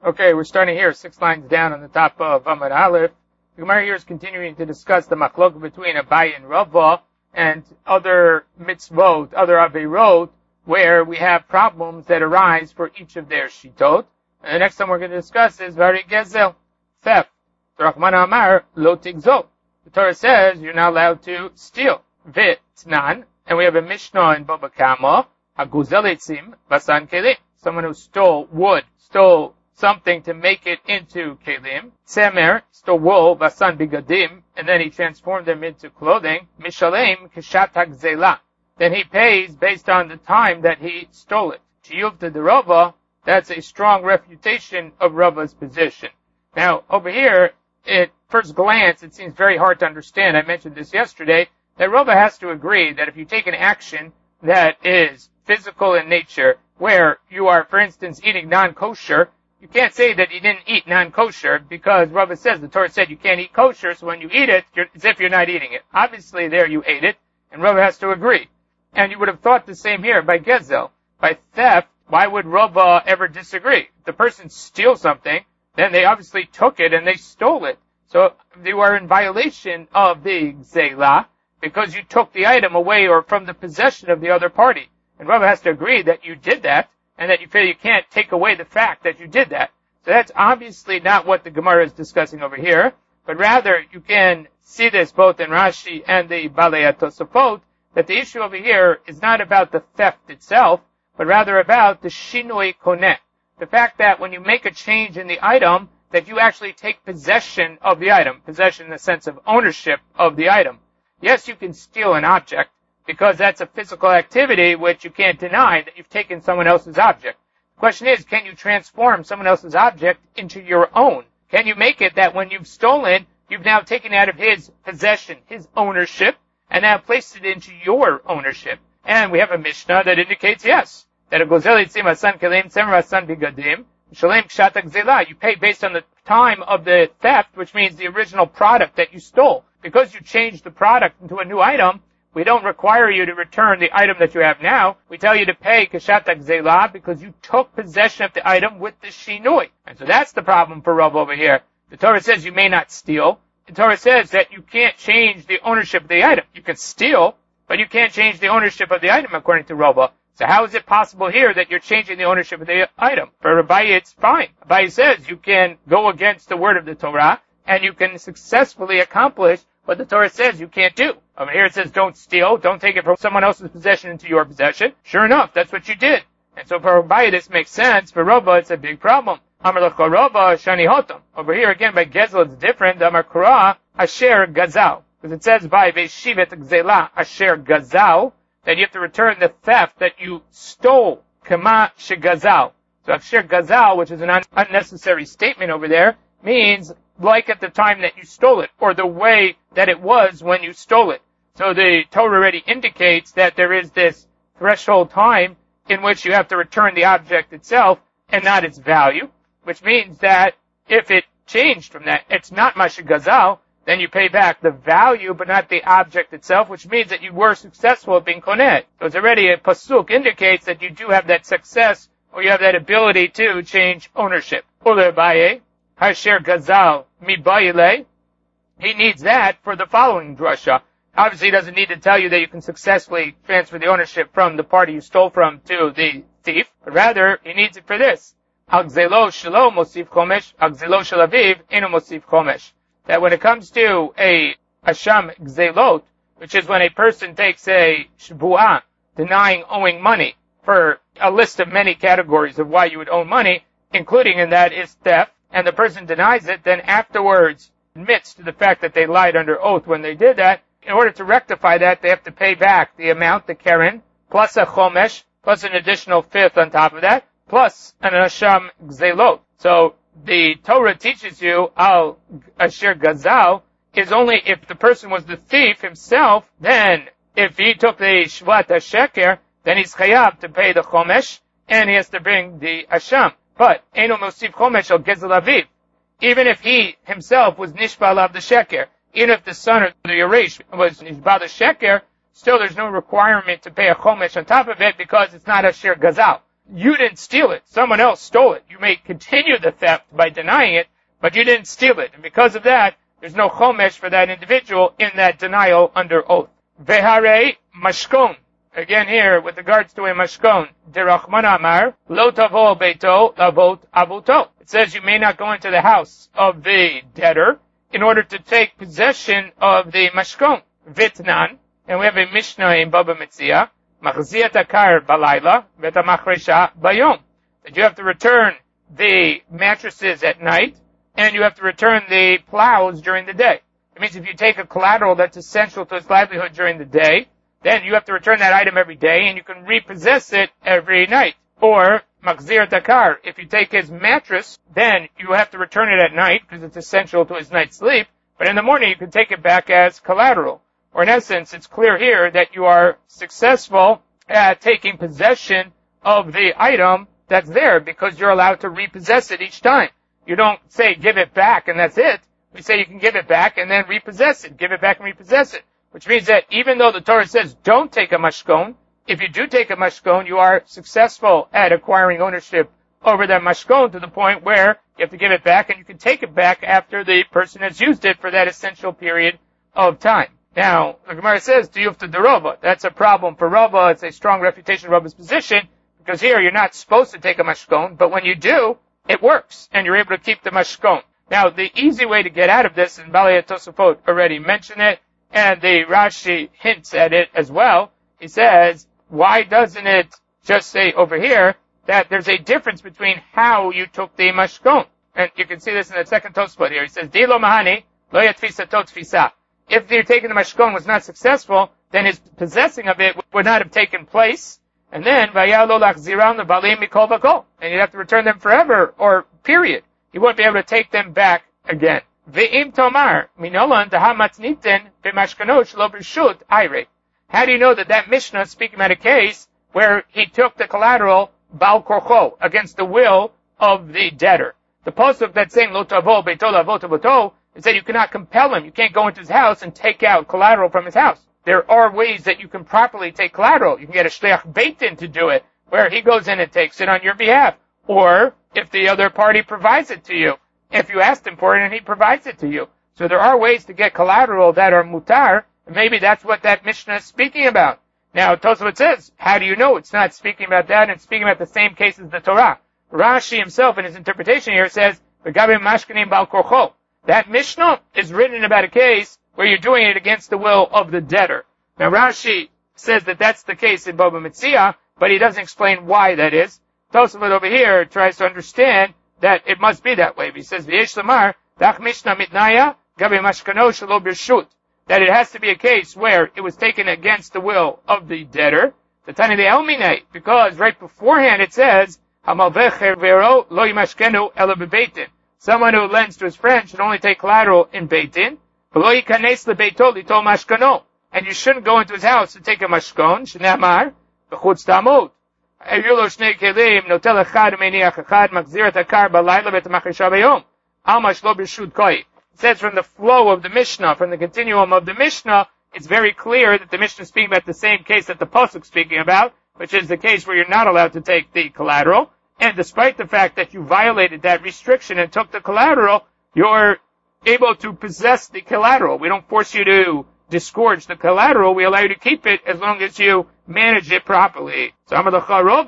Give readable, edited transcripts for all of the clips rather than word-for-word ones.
Okay, we're starting here, 6 lines down on the top of Amud Aleph. The Gemara here is continuing to discuss the machlok between Abaye and Rava and other mitzvot, other averot, where we have problems that arise for each of their shitot. And the next time we're going to discuss is Vari Gezel, theft. Rachmana Amar, lo tigzol. The Torah says you're not allowed to steal. Vit tnan. And we have a Mishnah in Baba Kama, haguzel etzim, basan kelim. Someone who stole wood, stole something to make it into kelim. Tzemer, stole wool, basan bigadim, and then he transformed them into clothing. Mishalem, kishat hagzela. Then he pays based on the time that he stole it. Chiyuvta de Rava, that's a strong refutation of Rava's position. Now, over here, at first glance, it seems very hard to understand. I mentioned this yesterday, that Rava has to agree that if you take an action that is physical in nature, where you are, for instance, eating non-kosher, you can't say that you didn't eat non-kosher because Rava says, the Torah said you can't eat kosher, so when you eat it, it's as if you're not eating it. Obviously, there you ate it, and Rava has to agree. And you would have thought the same here by Gezel. By theft, why would Rava ever disagree? If the person steals something, then they obviously took it and they stole it. So you are in violation of the Gzela because you took the item away or from the possession of the other party. And Rava has to agree that you did that and that you feel you can't take away the fact that you did that. So that's obviously not what the Gemara is discussing over here, but rather you can see this both in Rashi and the Balei HaTosafot, that the issue over here is not about the theft itself, but rather about the shinoi koneh. The fact that when you make a change in the item, that you actually take possession of the item, possession in the sense of ownership of the item. Yes, you can steal an object, because that's a physical activity which you can't deny that you've taken someone else's object. The question is, can you transform someone else's object into your own? Can you make it that when you've stolen, you've now taken it out of his possession, his ownership, and now placed it into your ownership? And we have a Mishnah that indicates yes, that a gozel etzim asan kelim tzemer asan bigadim shalem kshat hagzela. You pay based on the time of the theft, which means the original product that you stole. Because you changed the product into a new item, we don't require you to return the item that you have now. We tell you to pay kshat hagzela because you took possession of the item with the shinui. And so that's the problem for Rav over here. The Torah says you may not steal. The Torah says that you can't change the ownership of the item. You can steal, but you can't change the ownership of the item according to Rava. So how is it possible here that you're changing the ownership of the item? For Abaye, it's fine. Abaye says you can go against the word of the Torah, and you can successfully accomplish what the Torah says you can't do. Over here it says don't steal, don't take it from someone else's possession into your possession. Sure enough, that's what you did. And so for Abaye this makes sense. For Rava, it's a big problem. Amar l'cha Rava shani hotam. Over here again by Gezel it's different. Amar kura asher gazal. Because it says by veshivet gzela asher gazal, that you have to return the theft that you stole. Kama shegazal. So asher gazal, which is an unnecessary statement over there, means like at the time that you stole it, or the way that it was when you stole it. So the Torah already indicates that there is this threshold time in which you have to return the object itself and not its value, which means that if it changed from that, it's not mashigazal, then you pay back the value but not the object itself, which means that you were successful at being koneh. So it's already a pasuk indicates that you do have that success or you have that ability to change ownership. Ule Abaye, Hasher Gazal Mibayile, he needs that for the following drasha. Obviously, he doesn't need to tell you that you can successfully transfer the ownership from the party you stole from to the thief, but rather, he needs it for this. Agzelo Shelo Mosif Chomesh, Agzelo Shelaviv Inu Mosif Chomesh. That when it comes to a Asham Gzelot, which is when a person takes a Shbu'ah, denying owing money, for a list of many categories of why you would owe money, including in that is theft, and the person denies it, then afterwards admits to the fact that they lied under oath when they did that. In order to rectify that, they have to pay back the amount, the keren, plus a chomesh, plus an additional fifth on top of that, plus an asham gzelot. So the Torah teaches you al asher gazal is only if the person was the thief himself. Then if he took the shvat hasheker, then he's chayav to pay the chomesh and he has to bring the asham. But eno mosif chomesh al gezel aviv. Even if he himself was nishba alav the sheker, even if the son or the Yeresh was nishba the sheker, still there's no requirement to pay a chomesh on top of it because it's not asher gazal. you didn't steal it. Someone else stole it. You may continue the theft by denying it, but you didn't steal it. And because of that, there's no chomesh for that individual in that denial under oath. Vehare mashkon. Again here, with regards to a mashkon, derachman amar, lo tavo beito lavot avuto. It says you may not go into the house of the debtor in order to take possession of the mashkon. Vitnan, and we have a Mishnah in Baba Metzia, machziat akar balayla, veta machresha bayom. That you have to return the mattresses at night, and you have to return the plows during the day. It means if you take a collateral that's essential to its livelihood during the day, then you have to return that item every day, and you can repossess it every night. Or, machzir takar, if you take his mattress, then you have to return it at night, because it's essential to his night's sleep, but in the morning you can take it back as collateral. Or in essence, it's clear here that you are successful at taking possession of the item that's there, because you're allowed to repossess it each time. You don't say give it back and that's it. We say you can give it back and then repossess it. Give it back and repossess it. Which means that even though the Torah says don't take a mashkon, if you do take a mashkon, you are successful at acquiring ownership over that mashkon to the point where you have to give it back, and you can take it back after the person has used it for that essential period of time. Now, the Gemara says, Tiyufta de Rava. That's a problem for Rava. It's a strong refutation of Rava's position, because here you're not supposed to take a mashkon, but when you do, it works, and you're able to keep the mashkon. Now, the easy way to get out of this, and Balei Tosafot already mentioned it, and the Rashi hints at it as well. He says, why doesn't it just say over here that there's a difference between how you took the mashkon? And you can see this in the second Tosafot here. He says, Dilo mahani, lo yatfisa tot tfisa. If you're taking the mashkon was not successful, then his possessing of it would not have taken place. And then, vayalo lachziram levalim mikol vakol. And you'd have to return them forever, or period. You wouldn't be able to take them back again. Ve'im tomar, minolan tahamatniten b'mashkanot lo b'rshut ayre. How do you know that that Mishnah is speaking about a case where he took the collateral bal korcho, against the will of the debtor? The pasuk that's saying lo tavo beito lavot avoto, it said you cannot compel him. You can't go into his house and take out collateral from his house. There are ways that you can properly take collateral. You can get a shleach beit din to do it, where he goes in and takes it on your behalf. Or, if the other party provides it to you, if you asked him for it and he provides it to you. So there are ways to get collateral that are mutar, and maybe that's what that Mishnah is speaking about. Now, Tosafot says, how do you know it's not speaking about that, and it's speaking about the same case as the Torah? Rashi himself, in his interpretation here, says, V'gavim mashkanim bal korcho. That Mishnah is written about a case where you're doing it against the will of the debtor. Now, Rashi says that that's the case in Baba Metzia, but he doesn't explain why that is. Tosafot over here tries to understand that it must be that way. He says, V'yesh lamar, dach Mishnah mitnaya, gabi mashkano shelo birshut. That it has to be a case where it was taken against the will of the debtor. The Tani Elmine, because right beforehand it says, Hamalvech hervero lo yimashkenu ela bebeitin. Someone who lends to his friend should only take collateral in Beit Din. And you shouldn't go into his house to take a mashkon. Shnamar, b'chutz tamot. It says from the flow of the Mishnah, from the continuum of the Mishnah, it's very clear that the Mishnah is speaking about the same case that the pasuk is speaking about, which is the case where you're not allowed to take the collateral. And despite the fact that you violated that restriction and took the collateral, you're able to possess the collateral. We don't force you to disgorge the collateral. We allow you to keep it as long as you manage it properly. So, the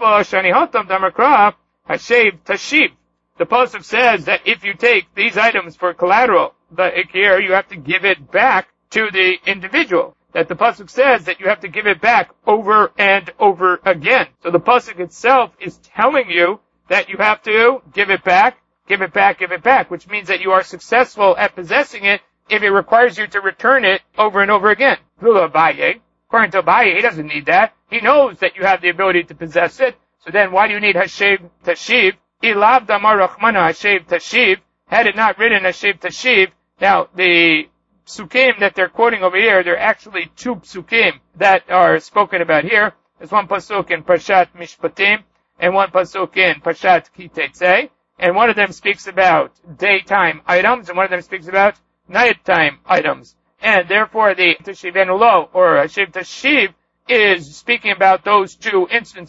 pasuk says that if you take these items for collateral, the ikir, you have to give it back to the individual. That the pasuk says that you have to give it back over and over again. So the pasuk itself is telling you that you have to give it back, give it back, give it back, which means that you are successful at possessing it if it requires you to return it over and over again. According to Abaye, he doesn't need that. He knows that you have the ability to possess it. So then why do you need Hashev Tashiv? Ilav damar rachmana Hashev Tashiv. Had it not written Hashev Tashiv. Now, the psukim that they're quoting over here, there are actually two psukim that are spoken about here. There's one pasuk in Parshat Mishpatim, and one pasuk in Parshat Ki Tetzei. And one of them speaks about daytime items, and one of them speaks about nighttime items. And therefore the Tashiv Enulo, or Hashev Tashiv, is speaking about those two instances.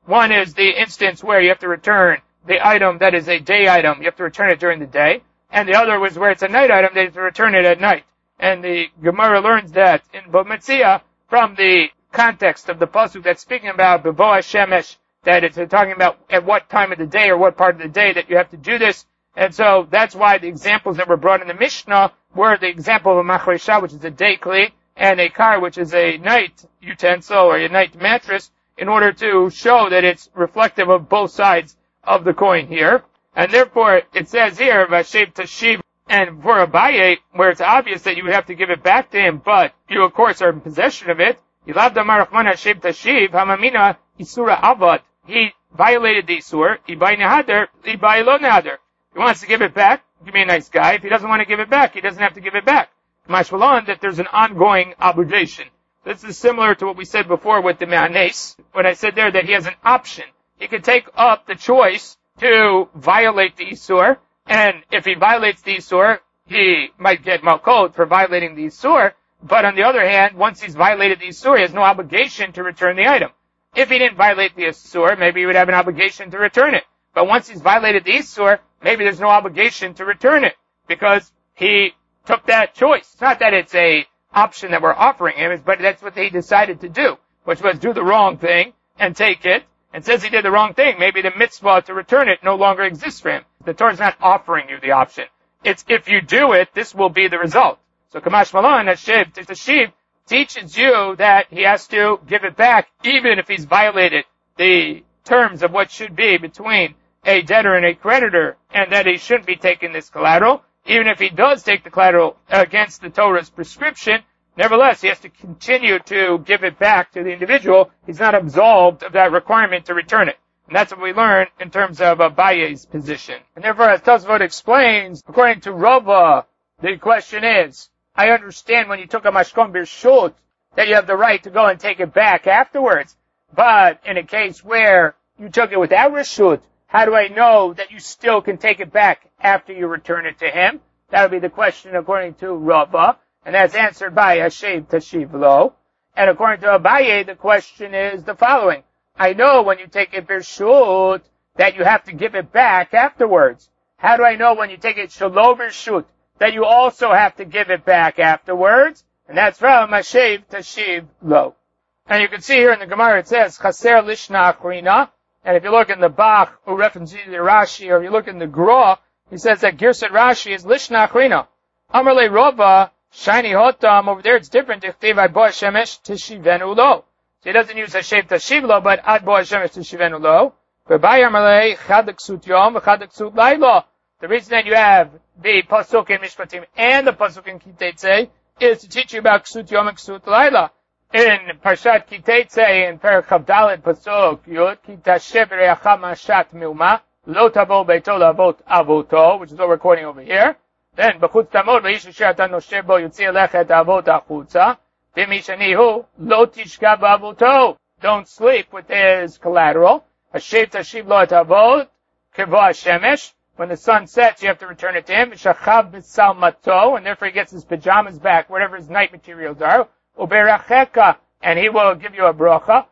One is the instance where you have to return the item that is a day item. You have to return it during the day. And the other was where it's a night item, they have to return it at night. And the Gemara learns that in Bava Metzia from the context of the pasuk that's speaking about B'vo HaShemesh, that it's talking about at what time of the day or what part of the day that you have to do this. And so that's why the examples that were brought in the Mishnah were the example of a machresha, which is a day kli, and a kar, which is a night utensil or a night mattress, in order to show that it's reflective of both sides of the coin here. And therefore, it says here, Vashev Tashiv, and for Abaye, where it's obvious that you would have to give it back to him, but you, of course, are in possession of it, Yilav Damar Rachman Hashev Tashiv, Hamamina Isura Avat, he violated the Isur, Ibai Nehader, Ibai Lo Nehader. He wants to give it back, give me a nice guy. If he doesn't want to give it back, he doesn't have to give it back. Mashmalan, that there's an ongoing obligation. This is similar to what we said before with the Me'anes, when I said there that he has an option. He could take up the choice to violate the Isur, and if he violates the Isur, he might get malkot for violating the Isur, but on the other hand, once he's violated the Isur, he has no obligation to return the item. If he didn't violate the Isur, maybe he would have an obligation to return it. But once he's violated the Isur, maybe there's no obligation to return it, because he took that choice. It's not that it's a option that we're offering him, but that's what he decided to do, which was do the wrong thing and take it. And since he did the wrong thing, maybe the mitzvah to return it no longer exists for him. The Torah is not offering you the option. It's if you do it, this will be the result. So Kamash Malan, Hashiv, Tashiv, teaches you that he has to give it back, even if he's violated the terms of what should be between a debtor and a creditor, and that he shouldn't be taking this collateral. Even if he does take the collateral against the Torah's prescription, nevertheless, he has to continue to give it back to the individual. He's not absolved of that requirement to return it. And that's what we learn in terms of Abaye's position. And therefore, as Tosfot explains, according to Rava, the question is, I understand when you took a mashkon birshut that you have the right to go and take it back afterwards. But in a case where you took it without reshut, how do I know that you still can take it back after you return it to him? That would be the question according to Rava. And that's answered by Hashev Tashiv Lo. And according to Abaye, the question is the following. I know when you take it birshut that you have to give it back afterwards. How do I know when you take it shelo birshut that you also have to give it back afterwards? And that's from Hashev Tashiv Lo. And you can see here in the Gemara it says Chaser Lishna Achrina. And if you look in the Bach, who references the Rashi, or if you look in the Gra, he says that Girsat Rashi is Lishna Achrina. Amarle Rova, Shiny Hotam, over there it's different. Dichtiv Ad Bo Hashemesh Teshivenu Lo. So he doesn't use Hashev Tashiv Lo, but Ad Bo Hashemesh Teshivenu Lo. V'bai Amarle Chad Ksut Yom, V'chad Ksut Laila. The reason that you have the Pasuk in Mishpatim and the Pasuk in Kiteitzei is to teach you about Ksut Yom and Ksut Laila. In Parshat Kiteitzei, in Perek Chavdalet Pasuk Yud, Ki tashev re'acha mashat meuma, lo tavo beito lavot avoto, which is what we're quoting over here. Then, B'chutz tamod v'ish asher ata noshev bo yotzi elech et avot achutza, v'mishani hu, lo tishka b'avoto. Don't sleep with his collateral. Hashev tashiv lo et avot, kevo hashemesh. When the sun sets, you have to return it to him. V'shachav b'salmato, and therefore he gets his pajamas back, whatever his night materials are. Uberacheka, and he will give you a bracha.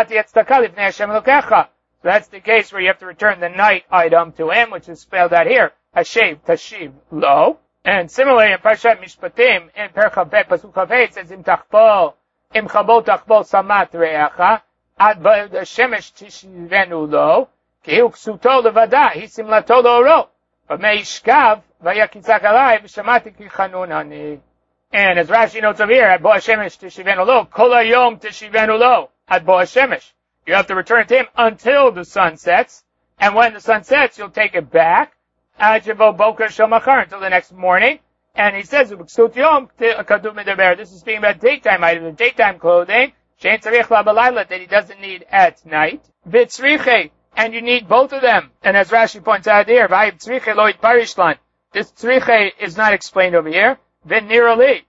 So that's the case where you have to return the night item to him, which is spelled out here. Hashev Tashiv Lo. And similarly in Parshat Mishpatim, in Perek Bet Pasuk Kaveh, it says, Im tachpol, im chabol tachpol samat re'acha, ad ba'ed Hashemesh tishivenu lo, ki hu ksuto levada, hi simlato lo ro. V'mei ishkav, v'yakitzak alai, v'shamati ki chanun ani. And as Rashi notes over here, at Bo Hashemesh Teshivenu Lo, Kol Hayom Teshivenu Lo, at Bo Hashemesh. You have to return it to him until the sun sets, and when the sun sets, you'll take it back, until the next morning. And he says, this is speaking about daytime items, daytime clothing, that he doesn't need at night. And you need both of them. And as Rashi points out here, this tzriche is not explained over here. This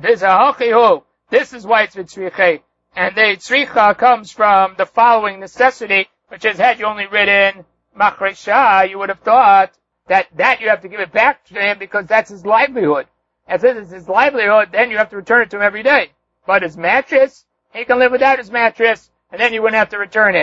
is why it's vitzriche. And the tzricha comes from the following necessity, which is, had you only written machresha, you would have thought that you have to give it back to him because that's his livelihood. And since it's his livelihood, then you have to return it to him every day. But his mattress, he can live without his mattress, and then you wouldn't have to return it.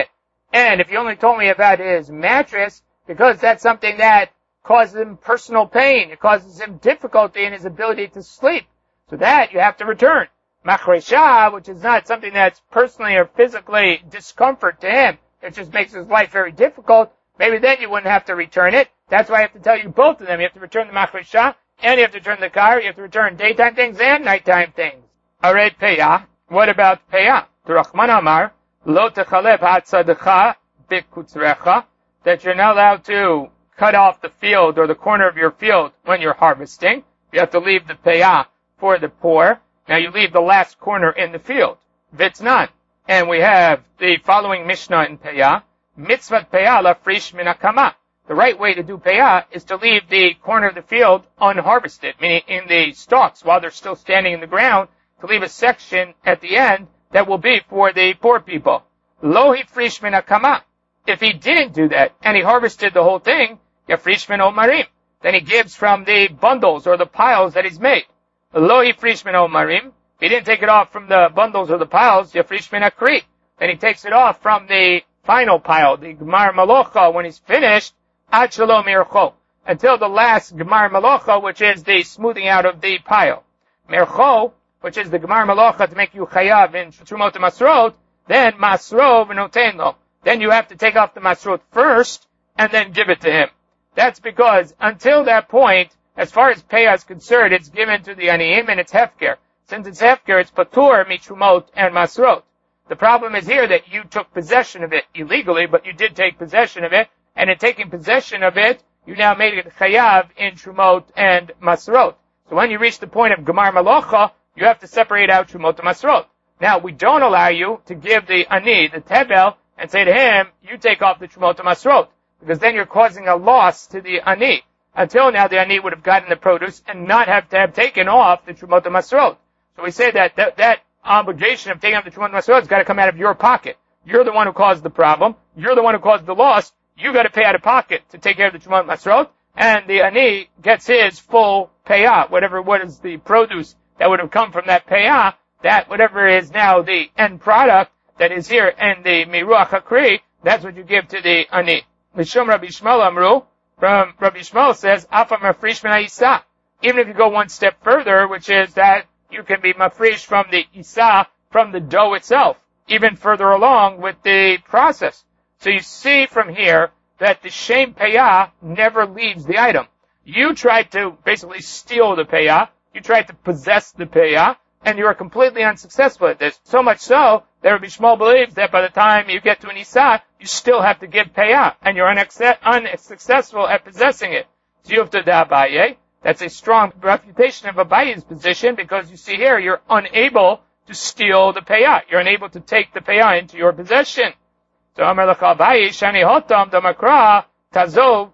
And if you only told me about his mattress, because that's something that causes him personal pain, it causes him difficulty in his ability to sleep, so that you have to return. Machresha, which is not something that's personally or physically discomfort to him, it just makes his life very difficult, maybe then you wouldn't have to return it. That's why I have to tell you both of them. You have to return the machresha, and you have to return the kar. You have to return daytime things and nighttime things. Alright, peyah. What about peyah? The Rachman Amar, lo techalev hatzadcha bikutzrecha, that you're not allowed to cut off the field or the corner of your field when you're harvesting. You have to leave the peyah for the poor. Now you leave the last corner in the field. Vitnan. And we have the following Mishnah in peyah. Mitzvat peyah lafrish min hakama. The right way to do peyah is to leave the corner of the field unharvested, meaning in the stalks while they're still standing in the ground, to leave a section at the end that will be for the poor people. Lo hifrish min hakama. If he didn't do that and he harvested the whole thing, yafrish min omarim. Then he gives from the bundles or the piles that he's made. Lo hifrish min omarim. If he didn't take it off from the bundles or the piles, yafrish min akri. Then he takes it off from the final pile, the Gemar Malocha, when he's finished, ad shalom mircho, until the last Gemar Malocha, which is the smoothing out of the pile. Mircho, which is the Gemar Malocha to make you chayav in Trumot Masrot, then Masrov notenlo. Then you have to take off the Masrot first, and then give it to him. That's because until that point, as far as payah is concerned, it's given to the aniyim and it's hefker. Since it's hefker, it's patur, mitrumot, and Masrot. The problem is here that you took possession of it illegally, but you did take possession of it, and in taking possession of it, you now made it chayav in Trumot and Masrot. So when you reach the point of Gemar Malocha, you have to separate out Trumot and Masrot. Now, we don't allow you to give the ani, the tebel, and say to him, you take off the Trumot and Masrot, because then you're causing a loss to the ani. Until now, the ani would have gotten the produce and not have to have taken off the Trumot and Masrot. So we say that obligation of taking off the Trumot and Masrot has got to come out of your pocket. You're the one who caused the problem. You're the one who caused the loss. You got to pay out of pocket to take care of the Trumot and Masrot, and the ani gets his full payah, what is the produce that would have come from that payah, that whatever is now the end product that is here in the Miruach HaKri, that's what you give to the ani. Mishum Rabbi Shmuel Amru, from Rabbi Shmuel says, Afa mafrish min ha'isa. Even if you go one step further, which is that you can be mafrish from the isa, from the dough itself, even further along with the process. So you see from here that the shem payah never leaves the item. You tried to basically steal the payah, you tried to possess the payah, and you are completely unsuccessful at this. So much so that Rabbi Shmuel believes that by the time you get to an isa, you still have to give payah, and you're unsuccessful at possessing it. Ziyuvta da Abaye. That's a strong refutation of Abaye's position, because you see here, you're unable to steal the payah. You're unable to take the payah into your possession. So Amar L'cha Abaye, Shani Hotam Damakra, Tazov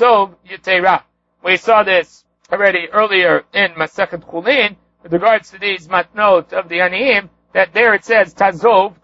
Yitera. We saw this already earlier in Masechet Chulin, with regards to these matnot of the Aniyim, that there it says Tazov.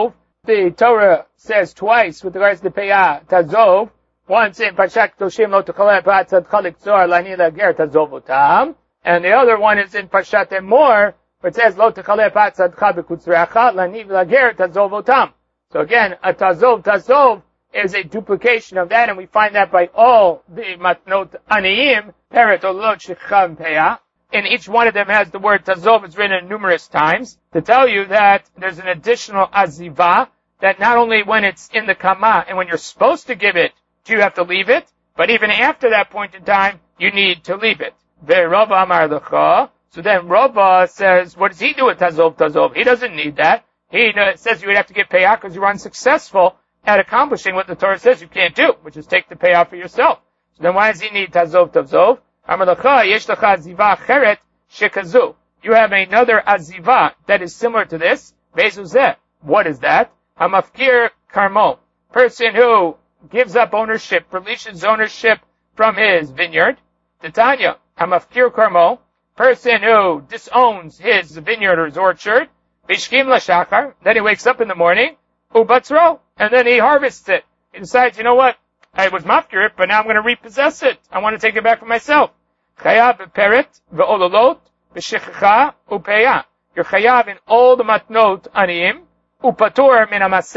The Torah says twice with regards to payah, Tazov. Once in Parshat Kedoshim Lo Techalev Hatzad Chalik Zohar Lani Lager Tazovotam, and the other one is in Parshat Emor, where it says Lo Techalev Hatzad Chabekutzrecha Lani Lager Tazovotam. So again, a Tazov is a duplication of that, and we find that by all the matnot aniyim, peret olot shecham peyah. And each one of them has the word Tazov. It's written numerous times to tell you that there's an additional azivah, that not only when it's in the kama and when you're supposed to give it, do you have to leave it, but even after that point in time, you need to leave it. Ve'Rava Amar L'cha. So then Rava says, what does he do with Tazov? He doesn't need that. He says you would have to give payah because you were unsuccessful at accomplishing what the Torah says you can't do, which is take the payah for yourself. So then why does he need Tazov? Amar L'cha, yesh lecha azivah cheret shekazu. You have another azivah that is similar to this. Ve'zuzeh. What is that? Hamafkir karmo. Person who gives up ownership, releases ownership from his vineyard. Titania, hamafkir karmo, person who disowns his vineyard or his orchard. Vishkim lashachar, then he wakes up in the morning. Ubatzro, and then he harvests it. He decides, you know what, I was mafkir it, but now I'm going to repossess it. I want to take it back for myself. Chayav b'peret v'ololot v'shechacha upeya. You're chayav in all the matnot aniyim upatur min hamaser.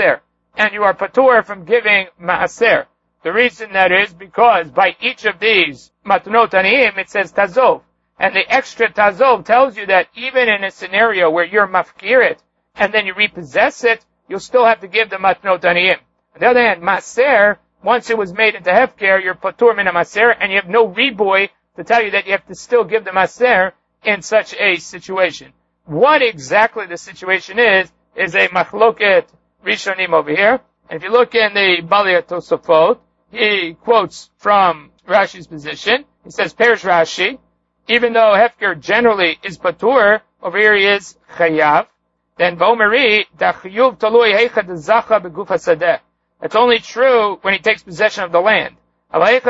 and you are patur from giving maaser. The reason that is because by each of these matnot aniyim it says tazov. And the extra tazov tells you that even in a scenario where you're mafkir it, and then you repossess it, you'll still have to give the matnot aniyim. On the other hand, maaser, once it was made into hefker, you're patur min maaser, and you have no riboy to tell you that you have to still give the maaser in such a situation. What exactly the situation is a machloket rishonim over here. And if you look in the Balei Tosafot, he quotes from Rashi's position. He says, Perish Rashi, even though hefker generally is patur, over here he is chayav. Then v'omeri da chiyuv talui heicha de zacha beguf hasadeh. It's only true when he takes possession of the land. If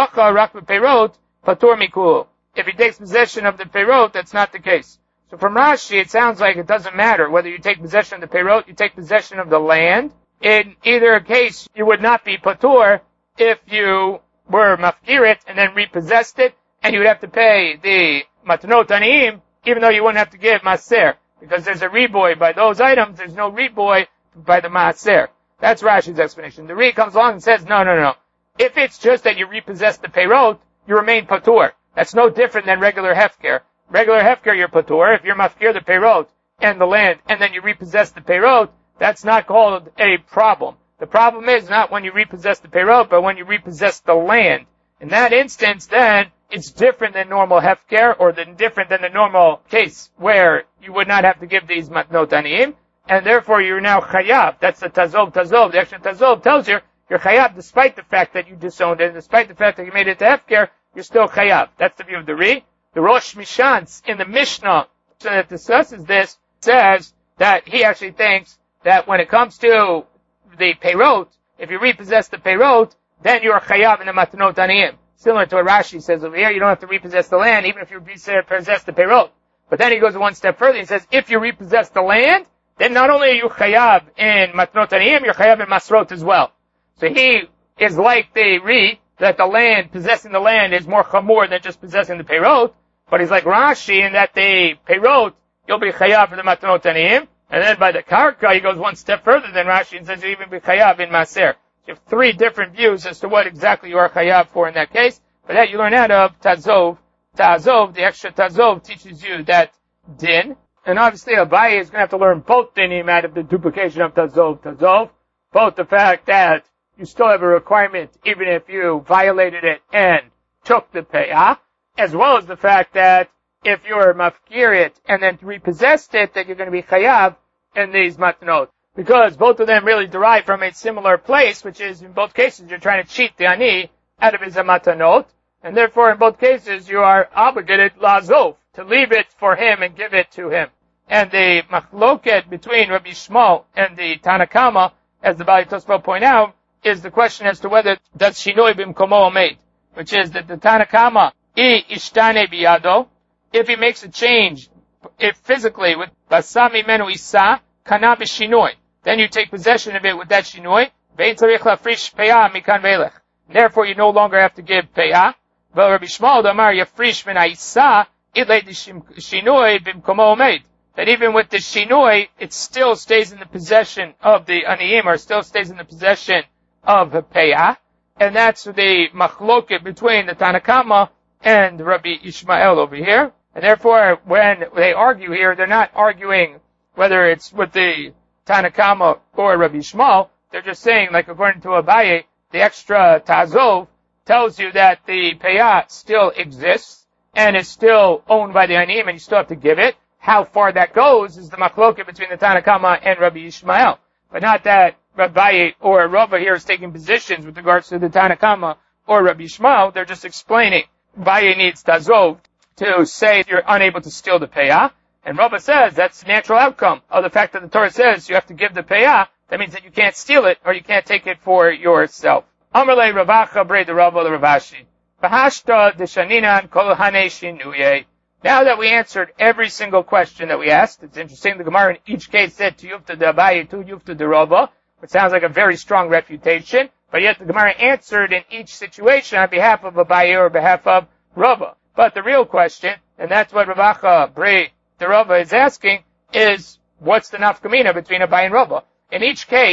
he takes possession of the peirot, that's not the case. So from Rashi, it sounds like it doesn't matter whether you take possession of the peirot, you take possession of the land. In either case, you would not be patur if you were mafkirit and then repossessed it, and you would have to pay the matnot aniyim, even though you wouldn't have to give maaser, because there's a riboy by those items, there's no riboy by the maaser. That's Rashi's explanation. The Ri comes along and says, no. If it's just that you repossess the peirot, you remain patur. That's no different than regular hefker. Regular hefker, you're patur. If you're mafkir the peirot and the land, and then you repossess the peirot, that's not called a problem. The problem is not when you repossess the peirot, but when you repossess the land. In that instance, then, it's different than normal hefker, or different than the normal case where you would not have to give these matnot aniyim, and therefore you're now chayav. That's the tazov. The extra tazov tells you you're chayav despite the fact that you disowned it, despite the fact that you made it to hefker, you're still chayav. That's the view of the Ri. The Rosh Mishans in the Mishnah that discusses this says that he actually thinks that when it comes to the peirot, if you repossess the peirot, then you're chayav in the matnot aniyim. Similar to what Rashi says over here, you don't have to repossess the land, even if you repossess the peirot. But then he goes one step further and says, if you repossess the land, then not only are you chayav in matnot aniyim, you're chayav in masrot as well. So he is like the Ri, that possessing the land is more chamur than just possessing the peirot, but he's like Rashi in that the peirot, you'll be chayav for the matnot aniyim, and then by the karka, he goes one step further than Rashi and says you even be chayav in maser. You have three different views as to what exactly you are chayav for in that case, but that you learn out of tazov. Tazov, the extra tazov, teaches you that din, and obviously Abaye is going to have to learn both dinim out of the duplication of tazov, both the fact that you still have a requirement even if you violated it and took the payah, as well as the fact that if you're mafkir it and then repossessed it, that you're going to be chayav in these matnot. Because both of them really derive from a similar place, which is in both cases you're trying to cheat the ani out of his matanot, and therefore in both cases you are obligated lazov, to leave it for him and give it to him. And the machloket between Rabbi Shmuel and the Tanakama, as the Balei Tosafot point out, is the question as to whether that's shinoi bimkomo omeid, which is that the Tanakama, I ishtane biyado, if he makes a change, if physically, with basami menu isa, kana b'shinoi, then you take possession of it with that shinoi, ve'in tzarich lafrish peyah mikan ve'elech. Therefore you no longer have to give peyah. But Rabbi Shmuel damar yafrish min ha'isa, idlei shinoi bimkomo omeid. That even with the shinoi, it still stays in the possession of the aniyim, or still stays in the possession of the peyah. And that's the machloket between the Tanakama and Rabbi Ishmael over here. And therefore, when they argue here, they're not arguing whether it's with the Tanakama or Rabbi Shmuel. They're just saying, like according to Abaye, the extra tazov tells you that the payah still exists and is still owned by the aniyim, and you still have to give it. How far that goes is the machloket between the Tanakama and Rabbi Ishmael. But not that Rabbi or Rava here is taking positions with regards to the Tanakama or Rabbi Ishmael. They're just explaining. Abaye needs tazov to say you're unable to steal the payah. And Rava says that's the natural outcome of the fact that the Torah says you have to give the payah. That means that you can't steal it or you can't take it for yourself. Amarle Ravacha Brei the Rava the Ravashi. Bahashta Deshaninan Kol Hane Shinuye. Now that we answered every single question that we asked, it's interesting, the Gemara in each case said to Yufta de Abaye, to Yufta de Rava, which sounds like a very strong refutation, but yet the Gemara answered in each situation on behalf of Abaye or behalf of Rava. But the real question, and that's what Ravacha Brei the Rava is asking, is what's the nafkamina between Abaye and Rava? In each case,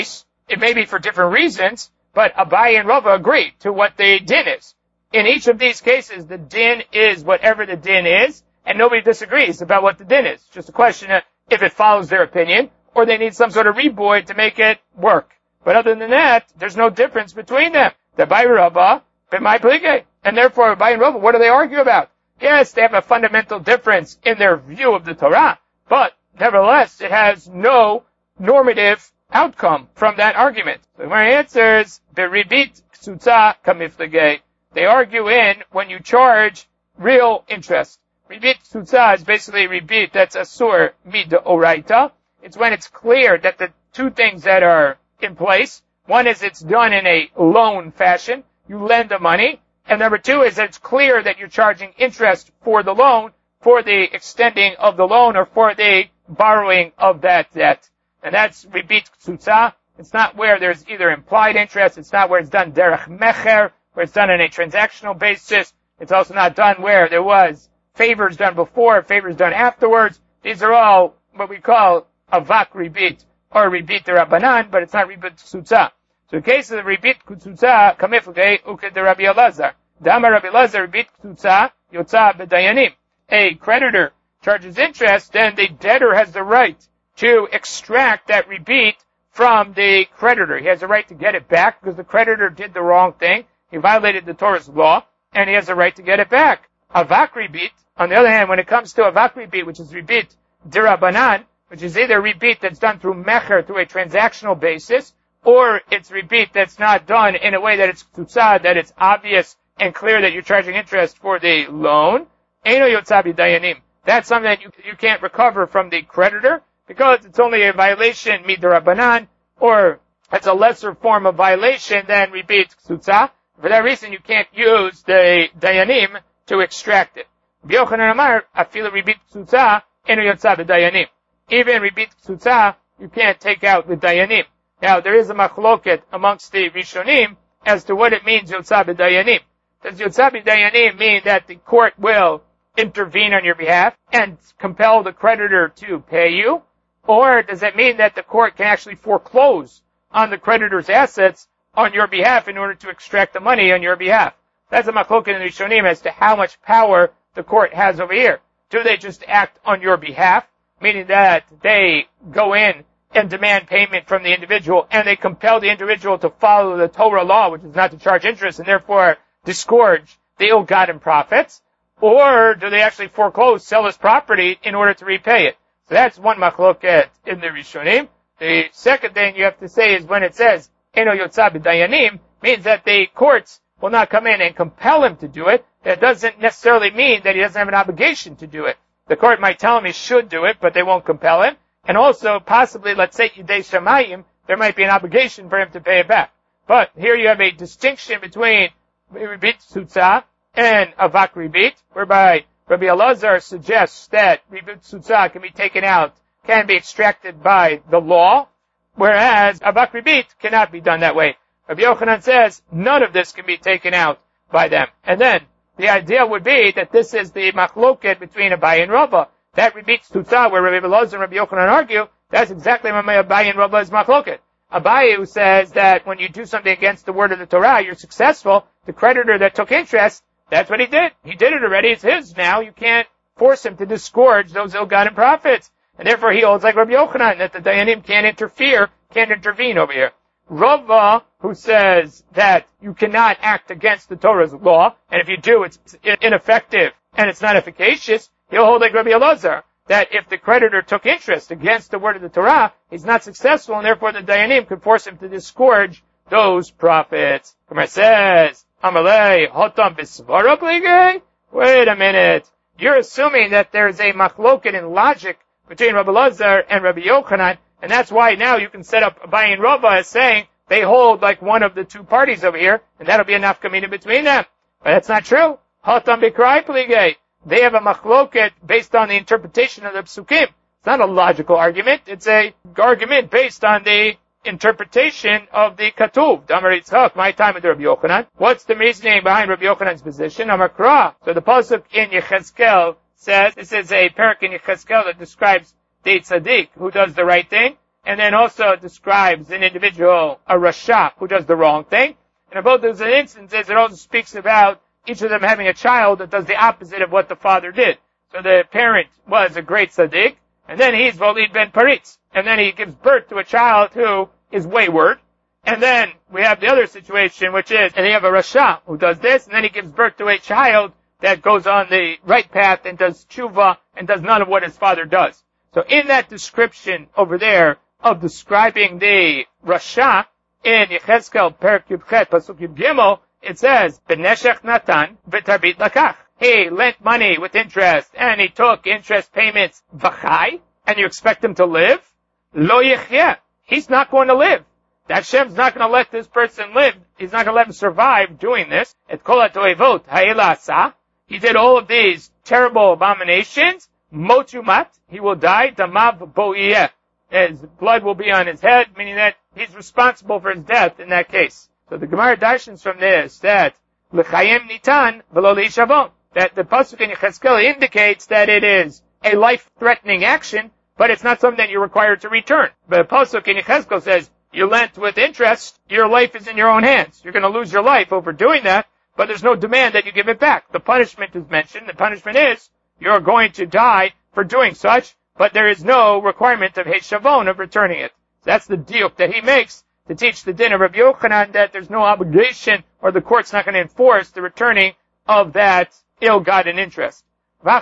It may be for different reasons, but Abaye and Rava agree to what the din is. In each of these cases, the din is whatever the din is, and nobody disagrees about what the din is. It's just a question of if it follows their opinion, or they need some sort of reboy to make it work. But other than that, there's no difference between them. The Abaye and Rava, b'mai plige. And therefore, Abaye and Rava, what do they argue about? Yes, they have a fundamental difference in their view of the Torah, but nevertheless, it has no normative outcome from that argument. So my answer is, beribit ksutza kamiflige. They argue in when you charge real interest. Ribit ksutza is basically ribit that's asur midoraita. It's when it's clear that the two things that are in place, one is it's done in a loan fashion, you lend the money, and number two is that it's clear that you're charging interest for the loan, for the extending of the loan, or for the borrowing of that debt. And that's ribit ksutza. It's not where there's either implied interest, it's not where it's done derech mecher, where it's done on a transactional basis. It's also not done where there was favors done before, favors done afterwards. These are all what we call avak ribit, or ribit derabanan, but it's not ribit ksutza. So in case of the ribit ksutza, kamiflige uked Rabbi Elazar. Dama Rabbi Elazar ribit ksutza yotza b'dayanim. A creditor charges interest, then the debtor has the right to extract that ribit from the creditor. He has the right to get it back because the creditor did the wrong thing. He violated the Torah's law, and he has the right to get it back. Avak ribit, on the other hand, when it comes to avak ribit, which is ribit dirabanan, which is either ribit that's done through mecher, through a transactional basis, or it's ribit that's not done in a way that it's ksutza, that it's obvious and clear that you're charging interest for the loan, eino yotzabi dayanim. That's something that you can't recover from the creditor, because it's only a violation midrabanan, or it's a lesser form of violation than ribit ksutza. For that reason, you can't use the dayanim to extract it. B'yochanan amar, afilu ribit ksutza, enu yotza b'dayanim. Even ribit ksutza, you can't take out the dayanim. Now, there is a machloket amongst the Rishonim as to what it means yotza b'dayanim. Does yotza b'dayanim mean that the court will intervene on your behalf and compel the creditor to pay you? Or does it mean that the court can actually foreclose on the creditor's assets on your behalf in order to extract the money on your behalf? That's a machloket in the Rishonim as to how much power the court has over here. Do they just act on your behalf, meaning that they go in and demand payment from the individual, and they compel the individual to follow the Torah law, which is not to charge interest, and therefore disgorge the ill-gotten profits? Or do they actually foreclose, sell his property in order to repay it? So that's one machloket in the Rishonim. The second thing you have to say is when it says, Eno yotza b'dayanim, means that the courts will not come in and compel him to do it. That doesn't necessarily mean that he doesn't have an obligation to do it. The court might tell him he should do it, but they won't compel him. And also, possibly, let's say, Yidei Shamayim, there might be an obligation for him to pay it back. But here you have a distinction between ribit ksutza and avak ribit, whereby Rabbi Elazar suggests that ribit ksutza can be taken out, can be extracted by the law, whereas avak ribit cannot be done that way. Rabbi Yochanan says none of this can be taken out by them. And then the idea would be that this is the machloket between Abaye and Rava. That ribit ksutza, where Rabbi Elazar and Rabbi Yochanan argue, that's exactly what Abaye and Rava is machloket. Abaye, who says that when you do something against the word of the Torah, you're successful. The creditor that took interest, that's what he did. He did it already. It's his now. You can't force him to disgorge those ill-gotten profits. And therefore he holds like Rabbi Yochanan, that the Dayanim can't intervene over here. Rava, who says that you cannot act against the Torah's law, and if you do, it's ineffective and it's not efficacious, he'll hold like Rabbi Elazar, that if the creditor took interest against the word of the Torah, he's not successful, and therefore the Dayanim could force him to disgorge those profits. Gemara says, Amalei, hotam bisvara plige? Wait a minute. You're assuming that there's a machloket in logic between Rabbi Elazar and Rabbi Yochanan, and that's why now you can set up Abaye and Rava as saying they hold like one of the two parties over here, and that'll be a nafkamina between them. But that's not true. Hotam bikrai plige. They have a machloket based on the interpretation of the psukim. It's not a logical argument. It's a argument based on the interpretation of the katuv. Damar Yitzchak, my time with Rabbi Yochanan. What's the reasoning behind Rabbi Yochanan's position? Amar Kra. So the pasuk in Yechezkel says, this is a parak in Yechezkel that describes the tzaddik who does the right thing. and then also describes an individual, a rasha, who does the wrong thing. And in both those instances, it also speaks about each of them having a child that does the opposite of what the father did. So the parent was a great tzaddik, and then he's Volid ben Paritz, and then he gives birth to a child who is wayward. And then we have the other situation, which is, and you have a rasha who does this, and then he gives birth to a child that goes on the right path and does tshuva and does none of what his father does. So in that description over there of describing the rasha in Yechezkel Perek Yudchet Pasuk Yud Gimel, it says, "B'neshech natan v'tarbit lakach." He lent money with interest and he took interest payments v'chai, and you expect him to live? Lo yechyeh. He's not going to live. That Hashem's not going to let this person live. He's not going to let him survive doing this. Et kol ha'toevot ha'ela asa. He did all of these terrible abominations. Motumat. He will die. Damav bo'iyeh. His blood will be on his head, meaning that he's responsible for his death in that case. So the Gemara darshans from this that l'chayim nitan v'lo le'ishavon. That the pasuk in Yechezkel indicates that it is a life-threatening action, but it's not something that you're required to return. But the pasuk in Yechezkel says, you lent with interest, your life is in your own hands. You're going to lose your life over doing that, but there's no demand that you give it back. The punishment is mentioned. The punishment is, you're going to die for doing such, but there is no requirement of Heishavon, of returning it. So that's the diuk that he makes to teach the din of Rabbi Yochanan that there's no obligation, or the court's not going to enforce the returning of that ill-gotten interest. From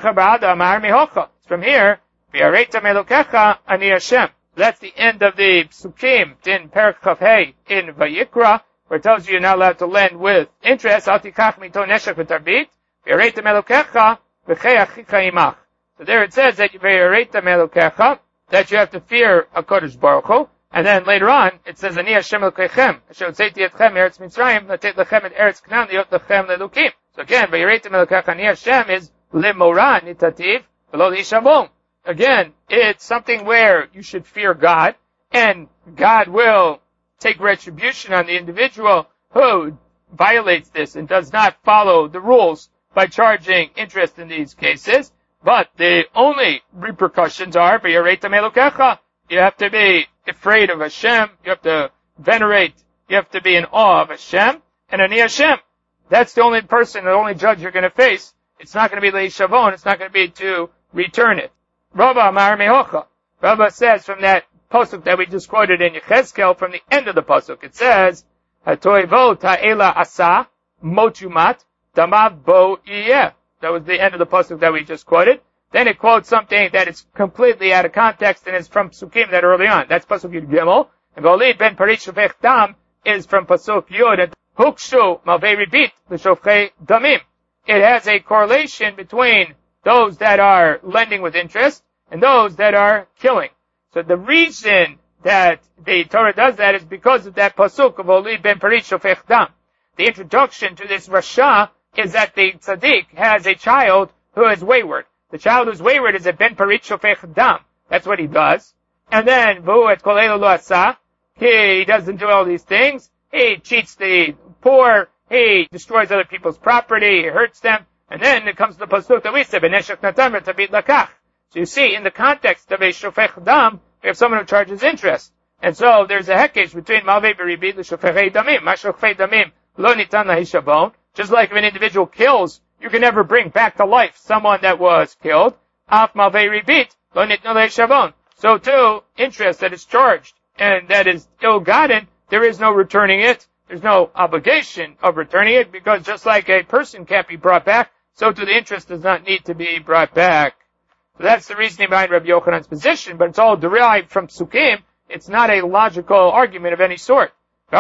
here, V'yareita melokecha ani Hashem. That's the end of the psukim in Perek Chaf Hei in Vayikra, where it tells you you're not allowed to lend with interest. Al tikach mito neshek v'tarbit, v'yareita melokecha v'chei achicha imach. So there it says that v'yareita melokecha, that you have to fear HaKadosh Baruch Hu. And then later on, it says, Ani Hashem elokechem, asher hotzeti etchem eretz Mitzrayim, latet lechem et eretz Canaan, liot lechem lelukim. So again, v'yareita melokecha ani Hashem is limora nitativ v'lo lishavon. Again, it's something where you should fear God, and God will take retribution on the individual who violates this and does not follow the rules by charging interest in these cases. But the only repercussions are, v'yareita melokecha, you have to be afraid of Hashem, you have to venerate, you have to be in awe of Hashem, and ani Hashem. That's the only person, the only judge you're going to face. It's not going to be le'ishavon, it's not going to be to return it. Rabba Amar Mehocha. Rabba says from that pasuk that we just quoted in Yechezkel, from the end of the pasuk, it says, Hatoivot ha'ela asa motumat damav bo iyeh. That was the end of the pasuk that we just quoted. Then it quotes something that is completely out of context and is from psukim that early on. That's pasuk Yud Gimel. And Volid ben Paritz shofech dam is from pasuk Yud. And hukshu malvei ribit l'shofchei damim. It has a correlation between those that are lending with interest and those that are killing. So the reason that the Torah does that is because of that pasuk of Volid ben Paritz shofech dam. The introduction to this rasha is that the tzaddik has a child who is wayward. The child who's wayward is a ben Paritz shofech dam. That's what he does. And then v'hu et kol elu lo asa. He doesn't do all these things. He cheats the poor. He destroys other people's property. He hurts them. And then it comes to the pasuk that we said, B'neshech natan v'tarbit lakach. So you see, in the context of a shofech dam, we have someone who charges interest. And so there's a hekesh between malvei beribit l'shofechei damim. Ma shofechei damim lo nitan lahishavon. Just like if an individual kills, you can never bring back to life someone that was killed. Af malvei ribit lo nitan lahishavon. So too, interest that is charged and that is ill-gotten, there is no returning it. There's no obligation of returning it, because just like a person can't be brought back, so too the interest does not need to be brought back. So that's the reasoning behind Rabbi Yochanan's position, but it's all derived from psukim. It's not a logical argument of any sort. My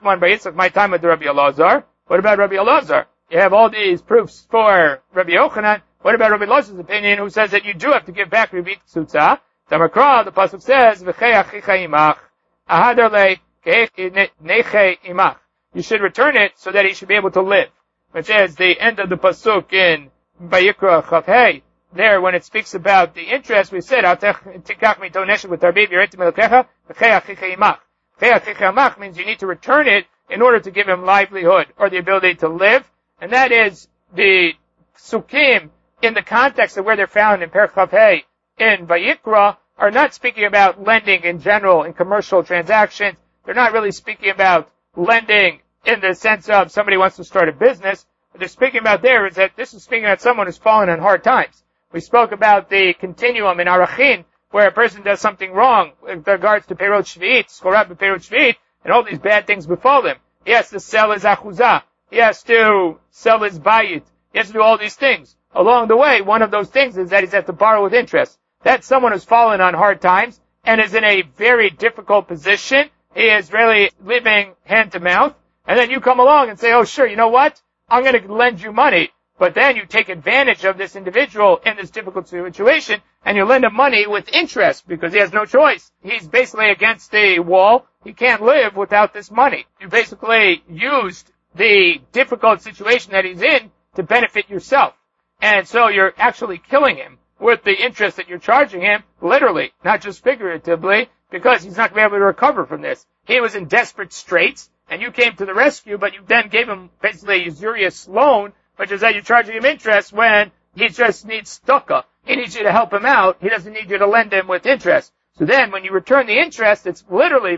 time with Rabbi Elazar. What about Rabbi Elazar? You have all these proofs for Rabbi Yochanan. What about Rabbi Elazar's opinion, who says that you do have to give back Ribit Ksutza? Tamakra, the pasuk says, V'chei achicha imach, ahadar le ke'ech nechei imach. You should return it so that he should be able to live. Which is the end of the pasuk in Vayikra Chaf Hei. There, when it speaks about the interest, we said, tikach mito neshek v'tarbit v'yareita melokecha, v'chei achicha imach. V'chei achicha imach means you need to return it in order to give him livelihood, or the ability to live. And that is the psukim in the context of where they're found in Perek Chaf Hei in Vayikra, are not speaking about lending in general in commercial transactions. They're not really speaking about lending in the sense of somebody wants to start a business. What they're speaking about there is that this is speaking about someone who's fallen on hard times. We spoke about the continuum in Arachin, where a person does something wrong with regards to Perot Shvi'it, Schorat Perot Shvi'it, and all these bad things befall him. He has to sell his achuzah. He has to sell his bayit. He has to do all these things. Along the way, one of those things is that he's has to borrow with interest. That's someone who's fallen on hard times and is in a very difficult position. He is really living hand to mouth. And then you come along and say, oh sure, you know what? I'm going to lend you money. But then you take advantage of this individual in this difficult situation and you lend him money with interest because he has no choice. He's basically against the wall. He can't live without this money. You basically used the difficult situation that he's in to benefit yourself. And so you're actually killing him with the interest that you're charging him, literally, not just figuratively, because he's not going to be able to recover from this. He was in desperate straits, and you came to the rescue, but you then gave him basically a usurious loan, which is that you're charging him interest when he just needs tzedakah. He needs you to help him out. He doesn't need you to lend him with interest. So then when you return the interest, it's literally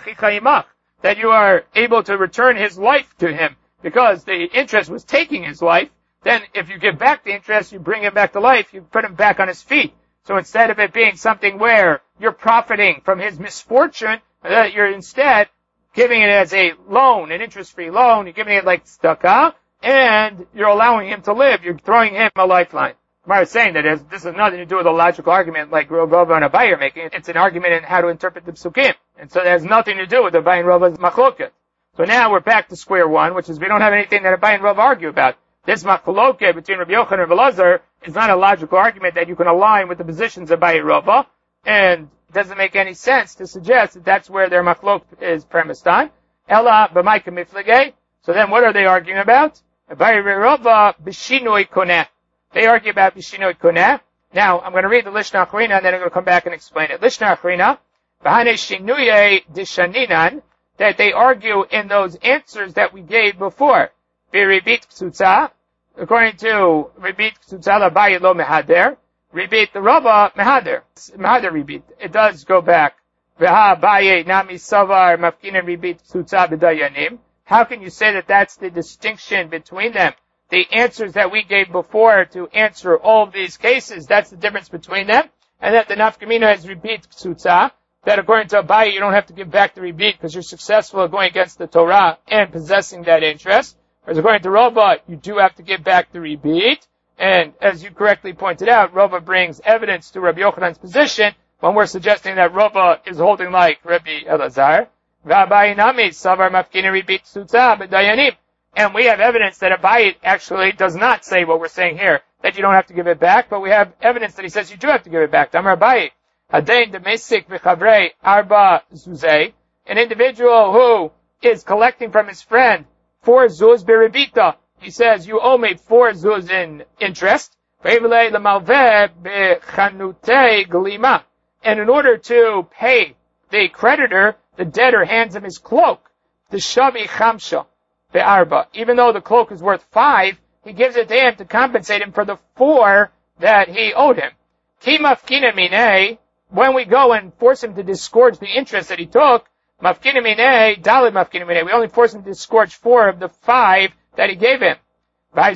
that you are able to return his life to him because the interest was taking his life. Then if you give back the interest, you bring him back to life, you put him back on his feet. So instead of it being something where you're profiting from his misfortune, you're instead giving it as a loan, an interest-free loan, you're giving it like tzedakah, and you're allowing him to live, you're throwing him a lifeline. Gemara is saying that this has nothing to do with a logical argument like Rava and Abaye are making. It's an argument in how to interpret the psukim. And so it has nothing to do with Abaye and Rava's machloket. So now we're back to square one, which is we don't have anything that Abaye and Rava argue about. This machloket between Rabbi Yochanan and Rabbi Elazar is not a logical argument that you can align with the positions of Abaye and Rava, and it doesn't make any sense to suggest that that's where their machlok is premised on. Ella b'maika miflegei. So then what are they arguing about? Abaye and Rava b'shinui koneh. They argue about b'shinui koneh. Now, I'm going to read the Lishna Achrina and then I'm going to come back and explain it. Lishna Achrina, b'hanei shinuye d'shaninan, that they argue in those answers that we gave before. Ribit Ksutza, according to Ribit Ksutza L'Abaye Lo Mehader, Ribit the Rava Mehader Ribit. It does go back. V'ha Abaye Nami Savar Mafkina Ribit Ksutza B'Dayanim. How can you say that that's the distinction between them? The answers that we gave before to answer all of these cases, that's the difference between them. And that the Nafkamina is Ribit Ksutza, that according to Abaye you don't have to give back the Ribit because you're successful at going against the Torah and possessing that interest. Whereas according to Rava, you do have to give back the Ribit. And as you correctly pointed out, Rava brings evidence to Rabbi Yochanan's position when we're suggesting that Rava is holding like Rabbi Elazar. And we have evidence that Abaye actually does not say what we're saying here, that you don't have to give it back, but we have evidence that he says you do have to give it back. Amar Abaye, Hadain demesik v'chavrei arba zuzei, an individual who is collecting from his friend 4 zuz beribita. He says, you owe me 4 zuz in interest. And in order to pay the creditor, the debtor hands him his cloak. The shavi chamsha be'arba. Even though the cloak is worth 5, he gives it to him to compensate him for the 4 that he owed him. Ki mafkina minei, when we go and force him to disgorge the interest that he took, mafkina minei, dalid mafkina minei, we only force him to disgorge 4 of the 5 that he gave him. And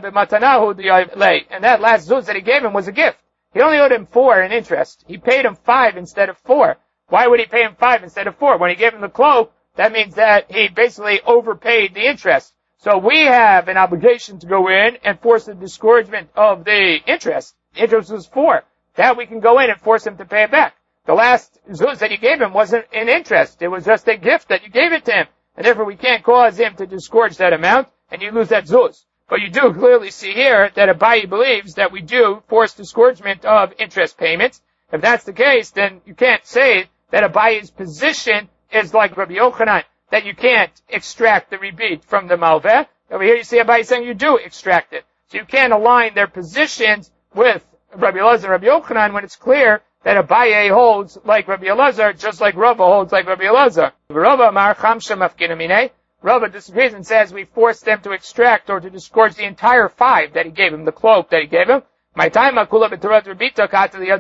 that last zuz that he gave him was a gift. He only owed him 4 in interest. He paid him 5 instead of 4. Why would he pay him 5 instead of 4? When he gave him the cloak, that means that he basically overpaid the interest. So we have an obligation to go in and force the disgorgement of the interest. The interest was 4. That we can go in and force him to pay it back. The last zuz that you gave him wasn't an interest. It was just a gift that you gave it to him. And therefore we can't cause him to disgorge that amount and you lose that zuz. But you do clearly see here that Abaye believes that we do force disgorgement of interest payments. If that's the case, then you can't say that Abaye's position is like Rabbi Yochanan, that you can't extract the ribit from the malveh. Over here you see Abaye saying you do extract it. So you can't align their positions with Rabbi Elazar and Rabbi Yochanan when it's clear that Abaye holds like Rabbi Elazar, just like Rava holds like Rabbi Elazar. Rava amar chamsha mafkina minei. Rava disagrees and says we forced them to extract or to disgorge the entire 5 that he gave him, the cloak that he gave him. My time akula b'torah ribita kata liyadeh.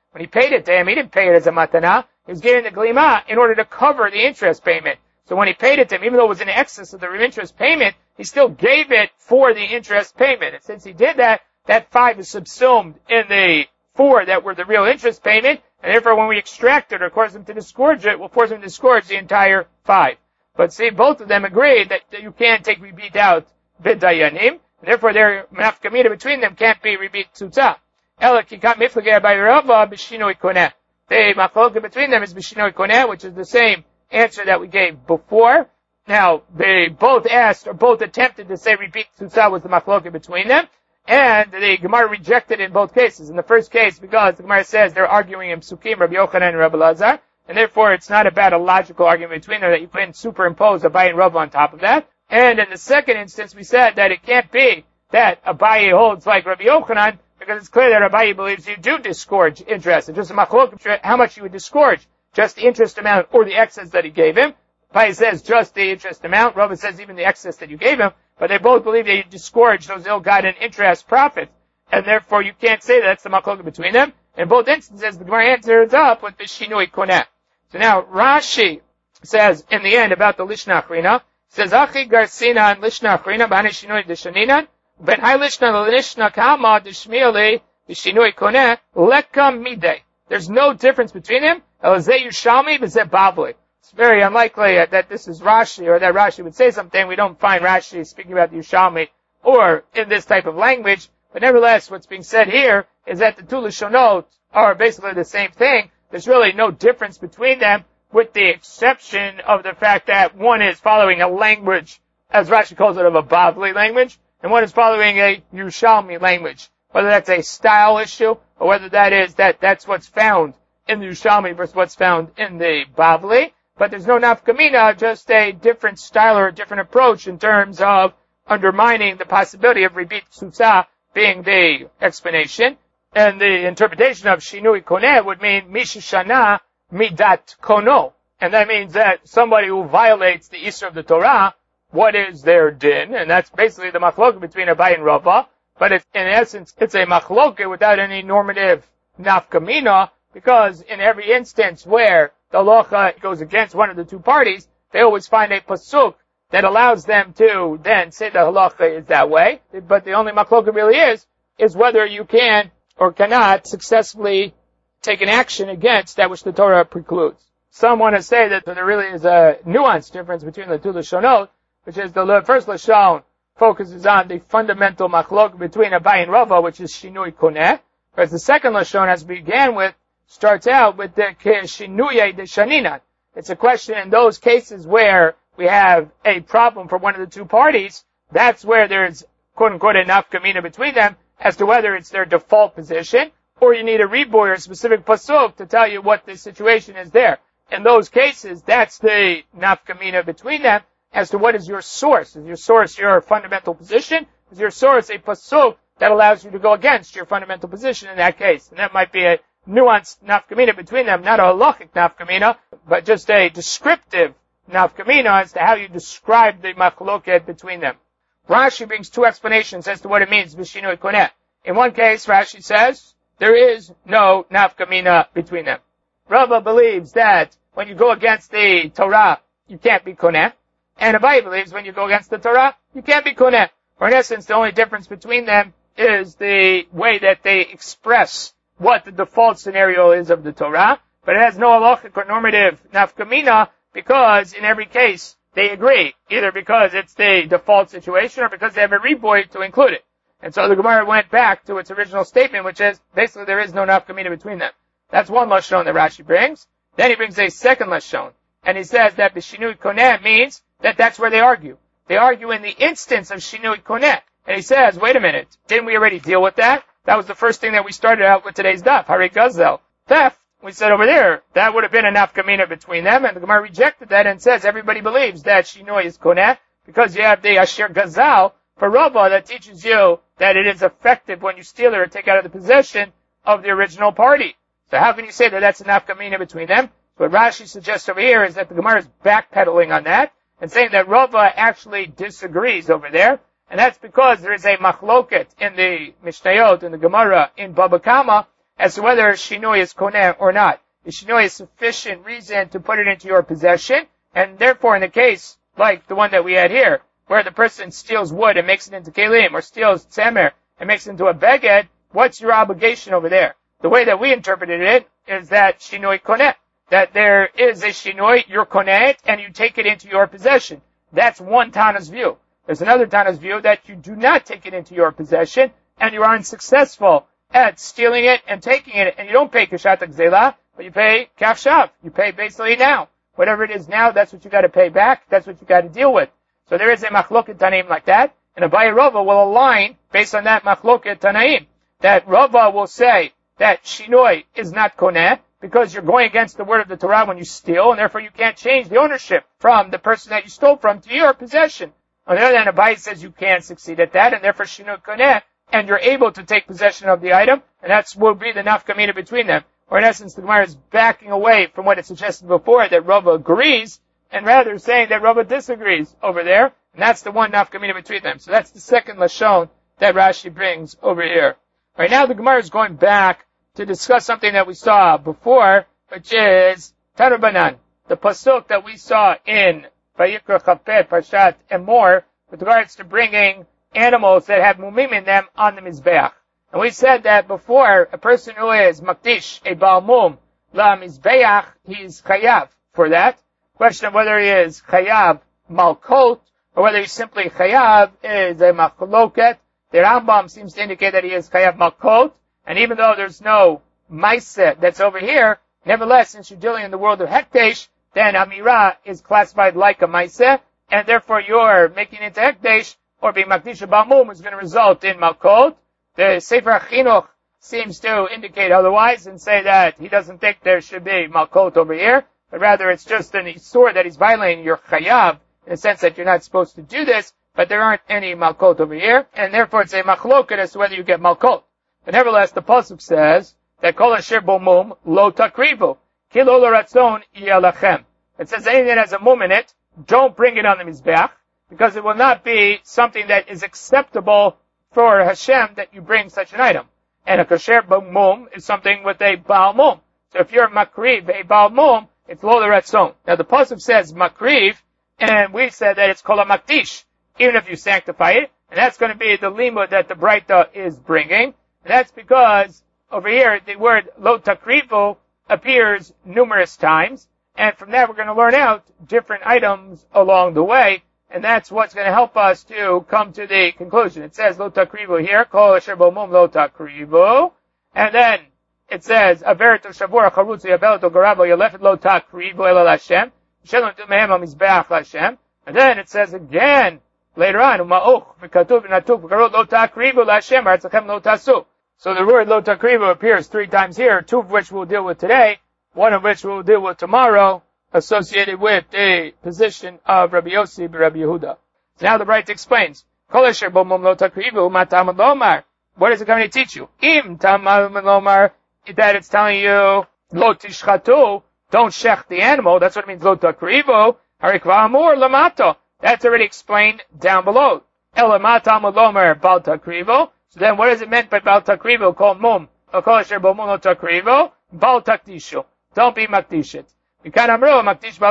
When he paid it to him, he didn't pay it as a matana. He was giving the glima in order to cover the interest payment. So when he paid it to him, even though it was in excess of the interest payment, he still gave it for the interest payment. And since he did that, that 5 is subsumed in the 4 that were the real interest payment, and therefore when we extract it or force him to disgorge it, we'll force him to disgorge the entire 5. But see, both of them agreed that you can't take ribit out b'dayanim, and therefore their nafkamina between them can't be ribit tzutza. Ela kikat miflagei Abaye Rava b'shinui koneh. The machloket between them is b'shinui koneh, which is the same answer that we gave before. Now, they both asked, or both attempted to say ribit tzutza was the machloket between them, and the Gemara rejected in both cases. In the first case, because the Gemara says they're arguing in Psukim, Rabbi Yochanan and Rabbi Lazar, and therefore it's not about a logical argument between them that you can superimpose Abaye and Rava on top of that. And in the second instance, we said that it can't be that Abaye holds like Rabbi Yochanan, because it's clear that Abaye believes you do disgorge interest. It's just a machloket how much you would disgorge, just the interest amount or the excess that he gave him. Abaye says just the interest amount. Rava says even the excess that you gave him. But they both believe that you disgorge those ill-gotten interest profits. And therefore you can't say that's the machloket between them. In both instances, the Gemara answers up with the shinui koneh. So now Rashi says in the end about the Lishna Achrina, says, Achi garsina and Lishna Achrina b'hane shinui d'shaninan, ben hai Lishna l'Lishna kama d'shmieli d'shinui koneh, lekam midei. There's no difference between them. Elazeh Yushalmi b'zeh Bavli. It's very unlikely that this is Rashi, or that Rashi would say something. We don't find Rashi speaking about the Yushalmi, or in this type of language. But nevertheless, what's being said here is that the two Lishonot are basically the same thing. There's really no difference between them, with the exception of the fact that one is following a language, as Rashi calls it, of a Bavli language, and one is following a Yushalmi language. Whether that's a style issue, or whether that is that's what's found in the Yushalmi versus what's found in the Bavli. But there's no nafkamina, just a different style or a different approach in terms of undermining the possibility of ribit tzutza being the explanation. And the interpretation of shinui koneh would mean mishishana midat kono. And that means that somebody who violates the Isra of the Torah, what is their din? And that's basically the machloket between Abaye and Rava. But in essence, it's a machloket without any normative nafkamina, because in every instance where the halacha goes against one of the two parties, they always find a pasuk that allows them to then say the halacha is that way. But the only machloket really is whether you can or cannot successfully take an action against that which the Torah precludes. Some want to say that there really is a nuanced difference between the two Lashonot, which is the first Lashon focuses on the fundamental machlok between Abaye and Rava, which is shinui koneh, whereas the second Lashon, as we began with, starts out with the shinui de shaninan. It's a question in those cases where we have a problem for one of the two parties, that's where there's quote-unquote a nafkamina between them as to whether it's their default position, or you need a riboy or a specific pasuk to tell you what the situation is there. In those cases, that's the nafkamina between them as to what is your source. Is your source your fundamental position? Is your source a pasuk that allows you to go against your fundamental position in that case? And that might be a nuanced nafkamina between them, not a halachic nafkamina, but just a descriptive nafkamina as to how you describe the machloket between them. Rashi brings two explanations as to what it means, b'shinui koneh. In one case, Rashi says, there is no nafkamina between them. Rava believes that when you go against the Torah, you can't be koneh. And Abaye believes when you go against the Torah, you can't be koneh. Or in essence, the only difference between them is the way that they express what the default scenario is of the Torah. But it has no halachic or normative nafkamina because in every case they agree, either because it's the default situation or because they have a riboy to include it. And so the Gemara went back to its original statement, which is basically there is no nafkamina between them. That's one lashon that Rashi brings. Then he brings a second lashon, and he says that the shinui koneh means that that's where they argue. They argue in the instance of shinui koneh. And he says, wait a minute, didn't we already deal with that? That was the first thing that we started out with today's daf, Hari Gazel. Theft, we said over there, that would have been a nafkamina between them, and the Gemara rejected that and says everybody believes that shinui is koneh, because you have the Asher Gazal for Rava that teaches you that it is effective when you steal it or take out of the possession of the original party. So how can you say that that's a nafkamina between them? What Rashi suggests over here is that the Gemara is backpedaling on that and saying that Rava actually disagrees over there, and that's because there is a machloket in the Mishnayot, in the Gemara, in Baba Kama, as to whether shinoi is koneh or not. Is shinoi a sufficient reason to put it into your possession? And therefore, in the case like the one that we had here, where the person steals wood and makes it into kelim, or steals tzemer and makes it into a beged, what's your obligation over there? The way that we interpreted it is that shinoi koneh, that there is a shinoi, you're koneh it, and you take it into your possession. That's one Tana's view. There's another Tana's view that you do not take it into your possession, and you are unsuccessful at stealing it and taking it, and you don't pay kashat gzela, but you pay kafshav. You pay basically now. Whatever it is now, that's what you got to pay back. That's what you got to deal with. So there is a machloket tanaim like that, and Abaye Rava will align based on that machloket tanaim. That Rava will say that shinoi is not koneh because you're going against the word of the Torah when you steal, and therefore you can't change the ownership from the person that you stole from to your possession. On the other hand, Abaye says you can't succeed at that, and therefore shinoi koneh, and you're able to take possession of the item, and that's will be the nafkamina between them. Or in essence, the Gemara is backing away from what it suggested before, that Rava agrees, and rather saying that Rava disagrees over there, and that's the one nafkamina between them. So that's the second lashon that Rashi brings over here. Right now, the Gemara is going back to discuss something that we saw before, which is Tarabanan, the pasuk that we saw in Vayikra Chafet, Parshat, and more, with regards to bringing animals that have mumim in them on the Mizbeach. And we said that before, a person who is makdish, a Baal Mum, la Mizbeach, he's chayav for that. Question of whether he is chayav malkot, or whether he's simply chayav is a machloket. The Rambam seems to indicate that he is chayav malkot, and even though there's no maaseh that's over here, nevertheless, since you're dealing in the world of hekdesh, then Amirah is classified like a maaseh, and therefore you're making it into hekdesh, or being makdish a Baal Mum is going to result in malkot. The Sefer Chinuch seems to indicate otherwise and say that he doesn't think there should be malkot over here, but rather it's just an isur that he's violating your chayav in the sense that you're not supposed to do this, but there aren't any malkot over here, and therefore it's a machloket as to whether you get malkot. But nevertheless, the pasuk says that kol asher bo mum lo takrivu ki lo l'ratzon yeh lachem. It says anything that has a mum in it, don't bring it on the mizbeach, because it will not be something that is acceptable for Hashem that you bring such an item. And a kasher mum is something with a Baal Mum. So if you're makriv, a Baal Mum, it's lo l'ratzon. Now the pasuk says makriv, and we said that it's kol makdish, even if you sanctify it, and that's going to be the limud that the Braita is bringing. And that's because over here the word lo takrivu appears numerous times, and from that we're going to learn out different items along the way. And that's what's going to help us to come to the conclusion. It says, lo takrivu here, kol asher bo mum lo takrivu. And then it says, averitu shavur charutzu yabelato garabo yalefet lo takrivu ela Hashem. Shalom tu mehem ha-mizbeach Hashem. And then it says again, later on, uma'uch v'katuv v'natuk v'karot lo takrivu Hashem, artzachem lo tasu. So the word lo takrivu appears 3 times here, 2 of which we'll deal with today, 1 of which we'll deal with tomorrow, associated with the position of Rabbi Yossi and Rabbi Yehuda. So now the Braita explains, Kol asher bo mum lo takrivu ma tamad lomar. What is it going to teach you? Im tamad lomar, that it's telling you, lo tishchatu, don't shech the animal. That's what it means, lo takrivu. Harikva amur lamato. That's already explained down below. Elamat tamad lomar bal takrivu. So then what is it meant by bal takrivu? Kol mum. Kol asher bo mum lo takrivu. Bal takdishu. Don't be makdishit. Someone who is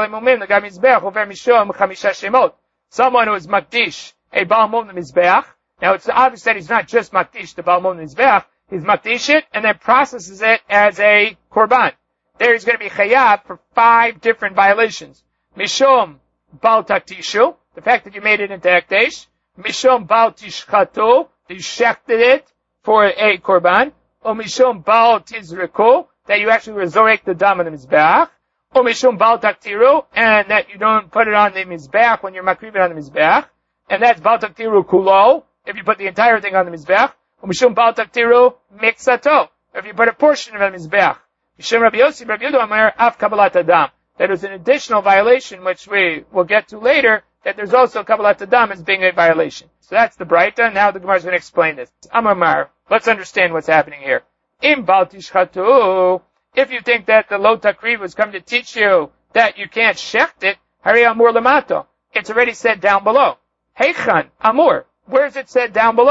makdish a Baal Mum Mizbeach. Now it's obvious that he's not just makdish the Baal Mum Mizbeach, he's makdish it and then processes it as a korban. There he's going to be chayav for 5 different violations. Mishum Baal Taktishu, the fact that you made it into Hekdesh. Mishum Baal Tishchatu, you shechted it for a korban. Or Mishum Baal Tizriku, that you actually resurrect the dam of the Mizbeach. Or Mishum Baal Taktiru, and that you don't put it on the Mizbeach when you're makrivit on the Mizbeach. And that's Baal Taktiru Kulo, if you put the entire thing on the Mizbeach. Or Mishum Baal Taktiru Mixato, if you put a portion of the Mizbeach. Mishum Rabbi Yossi, Rabbi Yehuda Omer, Af Kabbalat Adam. That is an additional violation, which we will get to later, that there's also Kabbalat Adam as being a violation. So that's the Braita. Now the Gemara is going to explain this. Amar, let's understand what's happening here. Im Baal Tishchatu, if you think that the Lo Takriv is coming to teach you that you can't shecht it, Hari Amur Lamato. It's already said down below. Heichan, Amur. Where is it said down below?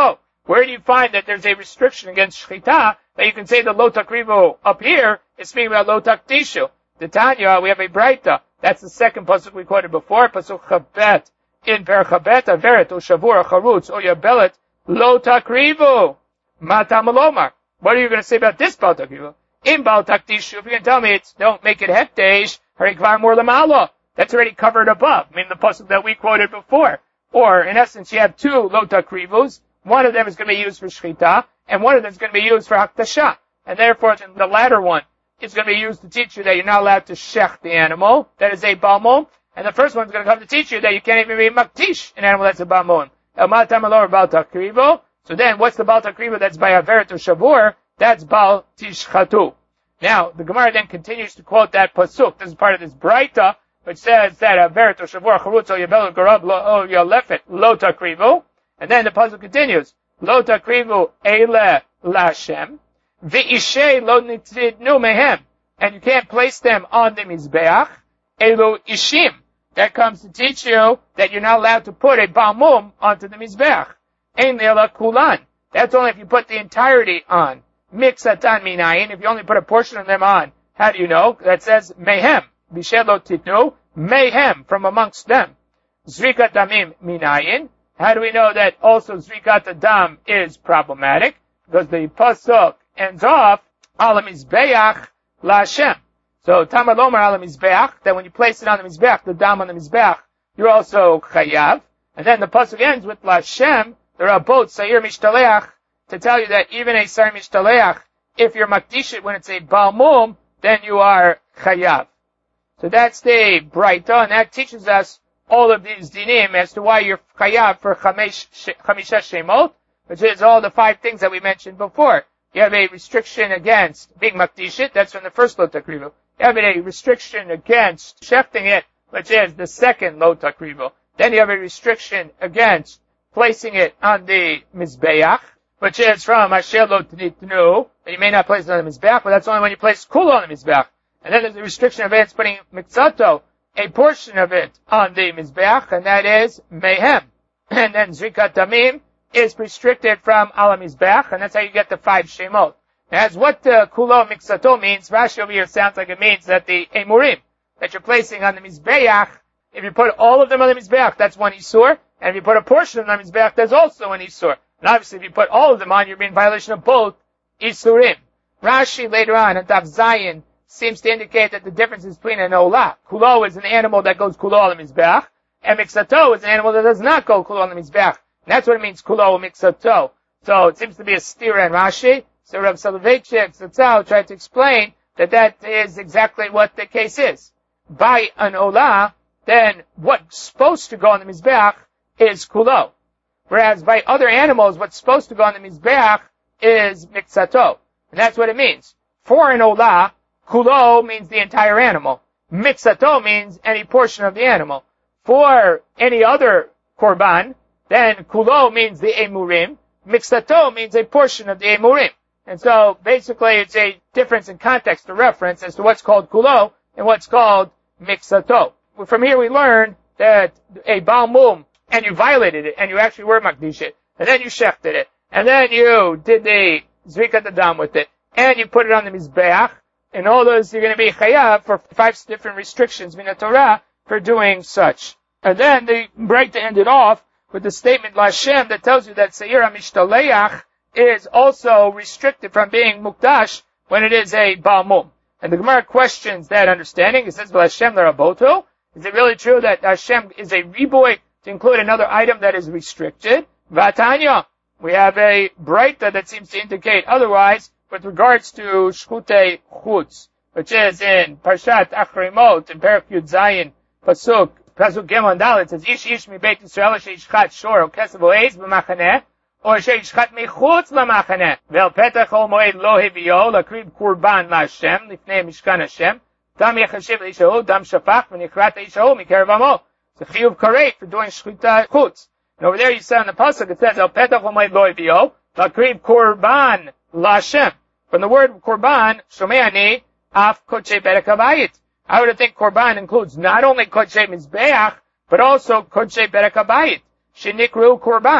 Where do you find that there's a restriction against shchita that you can say the lo takrivu up here is speaking about lo takdishu? The Tanya, we have a Braita. That's the second pasuk we quoted before. Pasuk chabet in Perchabet Averet O Shavur Charutz O Yabelet Lo Takrivu Matamalomar. What are you going to say about this Baal Takrivu? In Baal Takdishu, if you're going to tell me it's don't make it Hekdesh, Harikvar Mor Lamalo. That's already covered above. I mean the pasuk that we quoted before. Or in essence, you have two Lo Takrivus. One of them is going to be used for Shchita, and one of them is going to be used for Haktasha. And therefore, the latter one is going to be used to teach you that you're not allowed to shech the animal. That is a Balmum. And the first one's going to come to teach you that you can't even be maktish an animal that's a Balmum. El Matamalor Baal Takrivo. So then, what's the Baal Takrivo that's by Averet or Shavur? That's Baal Tishchatu. Now, the Gemara then continues to quote that pasuk. This is part of this Braita, which says that Averet or Shavur Charutz O Yabel Garab Lo Yalefet Lo Takrivo. And then the pasuk continues. Lo Takrivo Eile Lashem. V'ishay lo nitidnu mehem. And you can't place them on the Mizbeach. Elo ishim. That comes to teach you that you're not allowed to put a balmum onto the Mizbeach. Ein ela kulan. That's only if you put the entirety on. Mixatan minayin. If you only put a portion of them on. How do you know? That says mehem. V'ishay lo titnu. Mehem. From amongst them. Zrikat damim minayin. How do we know that also Zrikat Adam is problematic? Because the pasuk ends off, Ala Mizbeach LaHashem. So, Tamar Lomar Ala Mizbeach, that when you place it on the Mizbeach, the dam on the Mizbeach, you're also Chayav. And then the pasuk ends with LaHashem, there are both Sair Mishtaleach, to tell you that even a Sair Mishtaleach, if you're Makdishit when it's a Balmum, then you are Chayav. So that's the Braita, and that teaches us all of these dinim as to why you're chayav for chamisha shemot, which is all the 5 things that we mentioned before. You have a restriction against being makdishit, that's from the first lo takrivu. You have a restriction against shefting it, which is the second lo takrivu. Then you have a restriction against placing it on the mizbeach, which is from asher lo tnitnu, that you may not place it on the mizbeach, but that's only when you place kula on the mizbeach. And then there's a restriction against putting mikzato, a portion of it on the Mizbeach, and that is Mehem. And then Zrikat Damim is restricted from Ala Mizbeach, and that's how you get the 5 Shemot. As what the Kulo Miksato means, Rashi over here sounds like it means that the Emurim that you're placing on the Mizbeach, if you put all of them on the Mizbeach, that's one Isur, and if you put a portion of them on the Mizbeach, that's also an Isur. And obviously if you put all of them on, you're being in violation of both Isurim. Rashi later on, at Daf Zayin, seems to indicate that the difference is between an olah. Kulo is an animal that goes kulo on the mizbeach, and mixato is an animal that does not go kulo on the mizbeach. And that's what it means, kulo mixato. So it seems to be a stira in Rashi. So Rav Soloveitchik Zatzal tried to explain that that is exactly what the case is. By an olah, then what's supposed to go on the mizbeach is kulo. Whereas by other animals, what's supposed to go on the mizbeach is mixato. And that's what it means. For an olah, kulo means the entire animal. Mixato means any portion of the animal. For any other korban, then kulo means the emurim. Mixato means a portion of the emurim. And so basically it's a difference in context or reference as to what's called kulo and what's called mixato. From here we learn that a balmum, and you violated it, and you actually were makdishit, and then you shechted it, and then you did the zrikat adam with it, and you put it on the mizbeach. In all those, you're going to be chayav for 5 different restrictions in the Torah for doing such. And then the Braita ended off with the statement LaHashem that tells you that Seir HaMishtaleach is also restricted from being mukdash when it is a balmum. And the Gemara questions that understanding. It says LaHashem l'raboto. Is it really true that Hashem is a riboy to include another item that is restricted? Vatanya. We have a Braita that seems to indicate otherwise, with regards to Shchutei Chutz, which is in Parshat Achrimot, in Perek Yud Zayin, Pasuk Gimel and Dalet, it says, Ish mi Beit Yisrael she'ishchat shor o kesav o eiz b'machaneh, or she'ishchat michutz l'machaneh, ve'el petach ol moed lo hivio, l'krib kurban la'Hashem, lifnei mishkan Hashem, dam yechashiv l'ishahu, dam shafach, v'nichrat l'ishahu, mikerev amo. It's a chiyuv kareit for doing Shchutei Chutz. And over there you see on the Pasuk, it says, El petach ol moed lo hivio, l'krib kurban LaHashem. From the word korban, shomeani, af kodshei berek habayit. I would think korban includes not only kodshei mizbeach, but also kodshei berek habayit. Shenikru korban.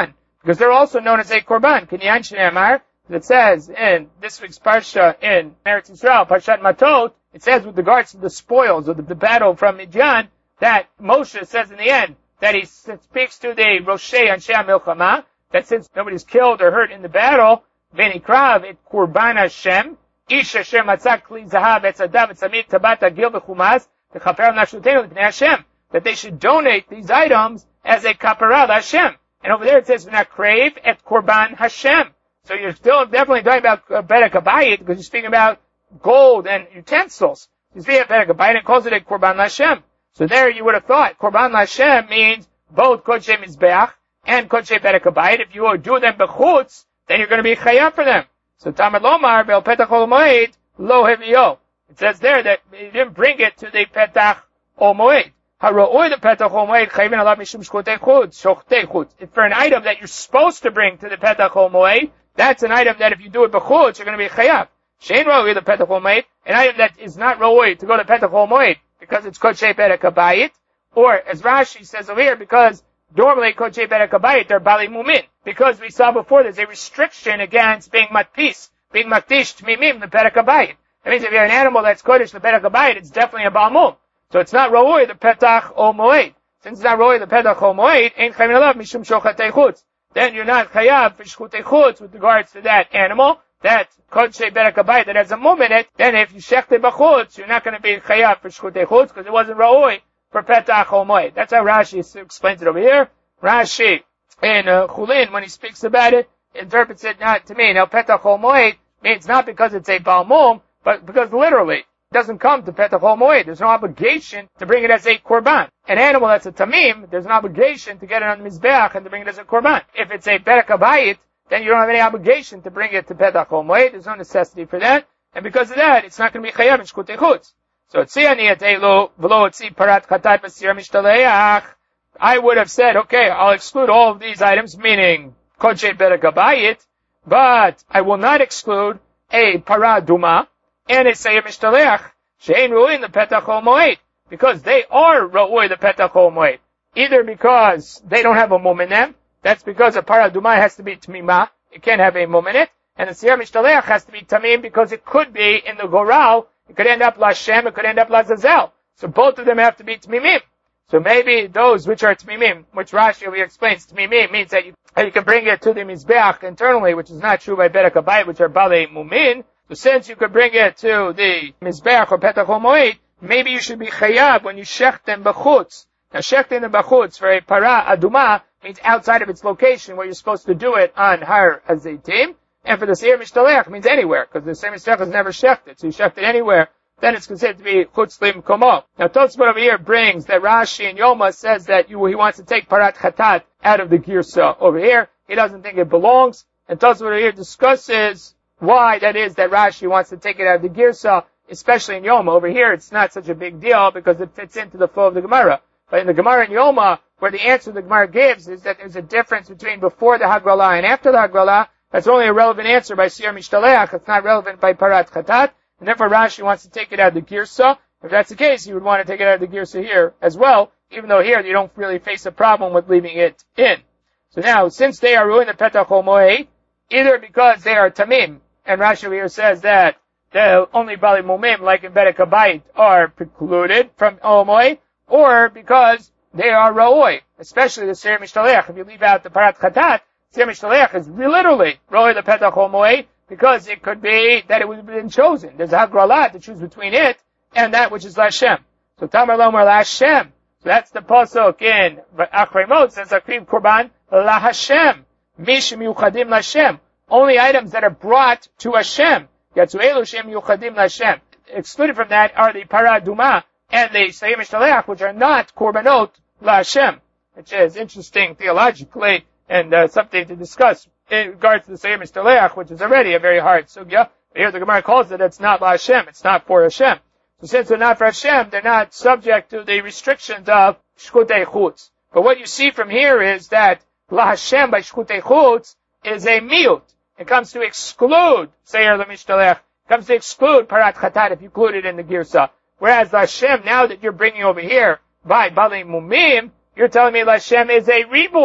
because they're also known as a korban. Kinyan Shneimar, it says in this week's parsha in Eretz Yisrael, Parshat Matot, it says with regards to the spoils of the battle from Midian, that Moshe says in the end that he speaks to the Roshei Anshe HaMilchama, that since nobody's killed or hurt in the battle, V'nikrav et Kurban Hashem, Ish Asher Matzah Kli Zahav Etzadav Etzamid Tabat Agil V'chumaz, T'chaper Nashutenu L'pnei Hashem, that they should donate these items as a kaparah Hashem. And over there it says V'nakrave et Kurban Hashem. So you're still definitely talking about Bedek HaBayit, because you're speaking about gold and utensils. You speak about Bedek HaBayit and it calls it a Kurban Hashem. So there you would have thought Kurban Hashem means both Kodshei Mizbeach and Kodshei Bedek HaBayit. If you do them bechutz, then you're going to be chayav for them. So Tamar Lomar Be'al Petach Ol Moed Lo Hevio. It says there that you didn't bring it to the Petach Ol Moed. Haro'oi the Petach Ol Moed Chayvin Alav Mishum Shchutei Chutz Shochtei Chutz. If for an item that you're supposed to bring to the Petach Ol Moed, that's an item that if you do it bechutz, you're going to be chayav. Shein Ro'oi the Petach Ol Moed, an item that is not Ro'oi to go to Petach Ol Moed because it's Kodshei Bedek HaBayit, or as Rashi says over here, because normally Kodshei Bedek HaBayit are Bali Mumin, because we saw before there's a restriction against being matpis, being makdish tmimim the Bedek HaBayit. That means if you have an animal that's Kodesh the Bedek HaBayit, it's definitely a Balmum. So it's not Ro'oi the Petach Ol Moed. Since it's not Ro'oi the Petach Ol Moed, Ein Chayim Alav Mishum Shochatei Chutz. Then you're not chayav for Shchutei Chutz with regards to that animal, that Kodshei Bedek HaBayit that has a mum in it. Then if you shechte b'chutz, you're not going to be chayav for Shchutei Chutz because it wasn't Ro'oi for Petach Ol Moed. That's how Rashi explains it over here. Rashi in Chulin, when he speaks about it, interprets it not to mean, now Petach Ol Moed means not because it's a Balmum, but because literally it doesn't come to Petach Ol Moed. There's no obligation to bring it as a Korban. An animal that's a Tamim, there's an obligation to get it on the Mizbeach and to bring it as a Korban. If it's a Bedek HaBayit, then you don't have any obligation to bring it to Petach Ol Moed. There's no necessity for that. And because of that, it's not going to be chayav in Shchutei Chutz. So, Tziani Elu, V'lo Tzi Parat Chatat V'sir Mishtaleach. I would have said, okay, I'll exclude all of these items, meaning Kodshei Bedek HaBayit, but I will not exclude a Parah Duma and a Seir Mishtaleach, She'ein Ru'in the Petach Ol Moed, because they are Ru'ui the Petach Ol Moed. Either because they don't have a mum in them, that's because a Parah Duma has to be Tmimah, it can't have a mum in it, and the Seir Mishtaleach has to be Tamim because it could be in the Goral, it could end up Lashem, it could end up Lazazel. So both of them have to be Tmimim. So maybe those which are Tmimim, which Rashi over here explains, Tmimim means that you can bring it to the Mizbeach internally, which is not true by Bedek HaBayit, which are Balei Mumin. So since you could bring it to the Mizbeach or Petach Ol Moed, maybe you should be chayav when you shech them b'chutz. Now shechting them b'chutz for a Parah Aduma means outside of its location where you're supposed to do it on Har Hazeitim. And for the Seir Mishtaleach means anywhere, because the Seir Mishtaleach is never shechted. So you shecht it anywhere, then it's considered to be Chutz Lim Komo. Now Tosfot over here brings that Rashi and Yoma says that he wants to take Parat Chatat out of the Girsa over here. He doesn't think it belongs. And Tosfot over here discusses why that is that Rashi wants to take it out of the Girsa, especially in Yoma. Over here it's not such a big deal because it fits into the flow of the Gemara. But in the Gemara in Yoma, where the answer the Gemara gives is that there's a difference between before the Hagralah and after the Hagralah, that's only a relevant answer by Seir Mishtaleach. It's not relevant by Parat Chatat. And therefore Rashi wants to take it out of the Girsa. If that's the case, you would want to take it out of the Girsa here as well, even though here you don't really face a problem with leaving it in. So now, since they are ruined the Petach Ol Moed, either because they are Tamim, and Rashi over here says that the only Bali Mumim, like in Bedek HaBayit, are precluded from Ol Moed, or because they are Ra'oi, especially the Seir Mishtaleach. If you leave out the Parat Chatat, Seir Mishtaleach is literally Ra'oi the Petach Ol Moed, because it could be that it would have been chosen. There's a Hagralah to choose between it and that which is Lashem. So Tamar Lomer Lashem. So that's the pasuk in Achrei Mot, says Akriv Korban La Hashem. Mishim Yuchadim Lashem. Only items that are brought to Hashem. Yatzuelu Shem Yuchadim Lashem. Excluded from that are the Parah Duma and the Seir Mishtaleach, which are not Korbanot La Hashem. Which is interesting theologically and something to discuss in regards to the Seir Mishtaleach, which is already a very hard sugya. Here the Gemara calls it, it's not La Hashem, it's not for Hashem. So since they're not for Hashem, they're not subject to the restrictions of Shchutei Chutz. But what you see from here is that La Hashem by Shchutei Chutz is a miut. It comes to exclude Seir Mishtaleach. It comes to exclude Parat Chatat if you include it in the Girsa. Whereas La Hashem, now that you're bringing over here by Bali Mumim, you're telling me La Hashem is a riboy.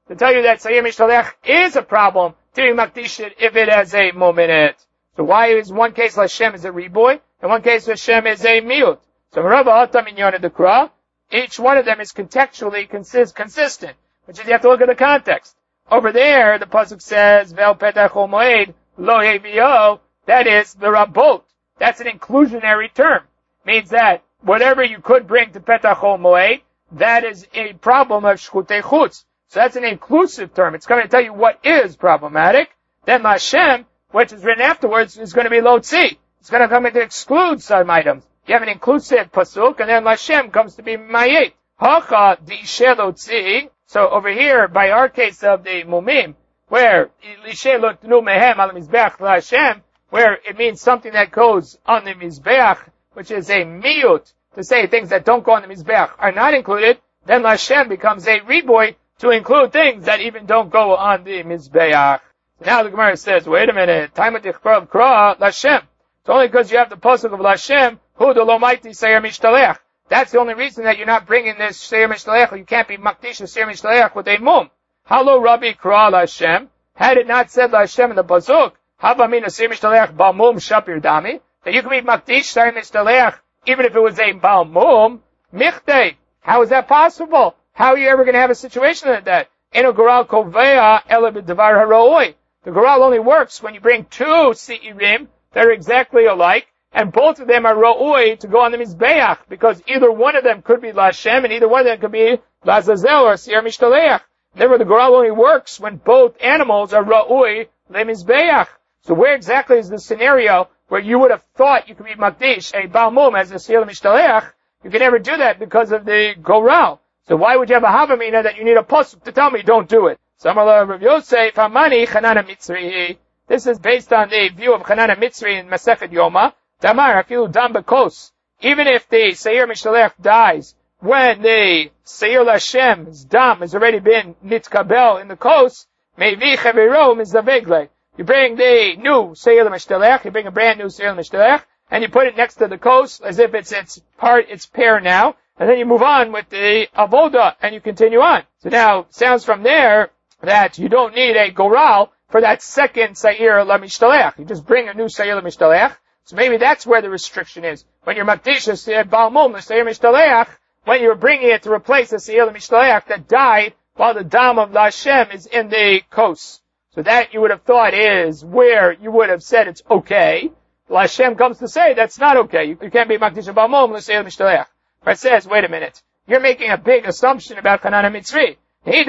to tell you that Sayer Mishtalech is a problem to be Makdish it if it has a mum in it. So why is one case Lashem is a riboy, and one case Lashem is a miut? So Rava Atam Inyan Dekra, each one of them is contextually consistent, which is you have to look at the context. Over there, the pasuk says, Vel Petach Moed Lo Yevio, that is the Rabot. That's an inclusionary term. Means that whatever you could bring to Petach Moed, that is a problem of Shchutei Chutz. So that's an inclusive term. It's going to tell you what is problematic. Then Lashem, which is written afterwards, is going to be Lotzi. It's going to come in to exclude some items. You have an inclusive pasuk, and then Lashem comes to be Mayet. Hacha Dishe Lotzi. So over here, by our case of the Mumim, where Lishe Lotnu Mehem Al Mizbeach Lashem, where it means something that goes on the Mizbeach, which is a miut, to say things that don't go on the Mizbeach are not included, then Lashem becomes a riboy to include things that even don't go on the Mizbeach. Now the Gemara says, wait a minute, time of Tichprav Kra, Lashem. It's only because you have the pasuk of Lashem, Hu de lo maiti Seir Mishtalech. That's the only reason that you're not bringing this Seir Mishtalech, you can't be Makdish Seir Mishtalech with a mum. Halo Rabbi Kra Lashem. Had it not said Lashem in the pasuk, Hava mina Seir Mishtalech ba mum shapir dami, that you can be Makdish Seir Mishtalech even if it was a ba mum, michte. How is that possible? How are you ever going to have a situation like that? Eno Goral Kovea Ele B'Devar Haroi. The Goral only works when you bring two Seirim that are exactly alike, and both of them are Ra'oi to go on the Mizbeach, because either one of them could be Lashem, and either one of them could be Lazazel or Seir Mishtaleach. Therefore, the Goral only works when both animals are Ra'oi Le Mizbeach. So where exactly is the scenario where you would have thought you could be Makdish, a Baal Mum as a Seir Mishtaleach? You can never do that because of the Goral. So why would you have a Havamina that you need a pasuk to tell me don't do it? Samala Rav Yosef Hamani Chanana Mitzri. This is based on the view of Chanana Mitzri in Masechet Yoma. Damar Afilu Dam Bekos. Even if the Seir Mishalech dies when the Seir Lashem's dam has already been nitkabel in the kos, Mevi Chaviro Mizavegle. You bring the new Seir Mishalech, you bring a brand new Seir Mishalech, and you put it next to the kos as if it's its pair now. And then you move on with the avoda, and you continue on. So now, it sounds from there that you don't need a goral for that second Seir LaMishtalech. You just bring a new Seir LaMishtalech. So maybe that's where the restriction is. When you're Makdishah Baal Mum, the Seir Mishtalech, when you're bringing it to replace the Seir LaMishtalech that died while the dam of Lashem is in the kos. So that you would have thought is where you would have said it's okay. Lashem comes to say that's not okay. You can't be Makdishah Baal Mum, the Seir LaMishtalech. But it says, wait a minute, you're making a big assumption about Chanana Mitzri. He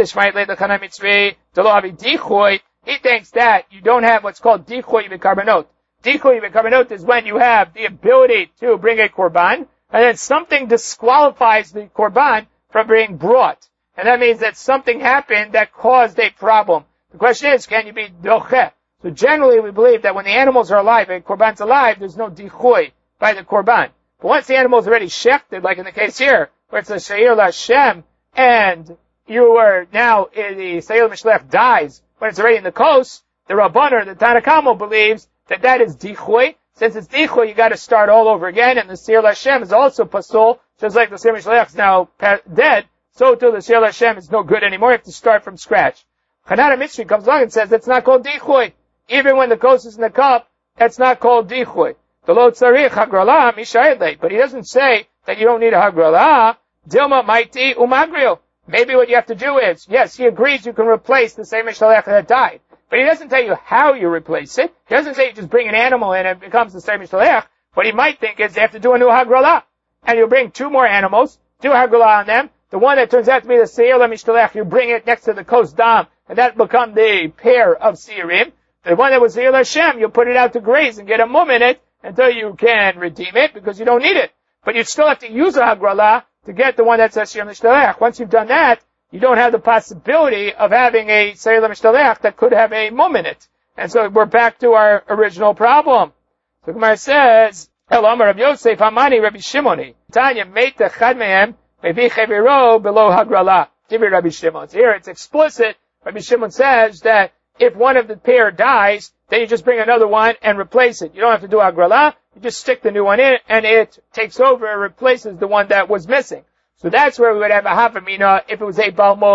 thinks that you don't have what's called dichoy v'karbonot. Dichoy v'karbonot is when you have the ability to bring a korban, and then something disqualifies the korban from being brought. And that means that something happened that caused a problem. The question is, can you be doche? So generally we believe that when the animals are alive, and korban's alive, there's no dichoy by the korban. But once the animal is already shechted, like in the case here, where it's a Seir Lashem, and you are now, the Seir Mishlech dies when it's already in the kos, the Rabbaner, the Tanakamo believes that that is dichoy. Since it's dichoy, you gotta start all over again, and the Seir Lashem is also pasul, just like the Seir Mishlech is now dead, so too the Seir Lashem is no good anymore, you have to start from scratch. Chanana Mitzri comes along and says that's not called dichoy. Even when the kos is in the cup, that's not called dichoy. But he doesn't say that you don't need a hagrala. Dilma maiti umagrio. Maybe what you have to do is, yes, he agrees you can replace the same mishalech that died. But he doesn't tell you how you replace it. He doesn't say you just bring an animal in and it becomes the same mishalech. What he might think is they have to do a new hagrala. And you bring two more animals, do hagrala on them. The one that turns out to be the seir mishalech, you bring it next to the kos dam, and that become the pair of seirim. The one that was seir Hashem, you put it out to graze and get a mum in it, until you can redeem it, because you don't need it. But you'd still have to use a hagrala to get the one that's a Seir Mishtalech. Once you've done that, you don't have the possibility of having a Seir Mishtalech that could have a mum in it. And so we're back to our original problem. So Gemara says, El Amar Rav Yosef Hamani Rabbi Shimoni. Tanya Meita Chad Mehem Mevi Chaviro below hagrala. Divi Rabbi Shimon. So here it's explicit. Rabbi Shimon says that if one of the pair dies, then you just bring another one and replace it. You don't have to do hagrala. You just stick the new one in, and it takes over and replaces the one that was missing. So that's where we would have a havamina if it was a Baal Mum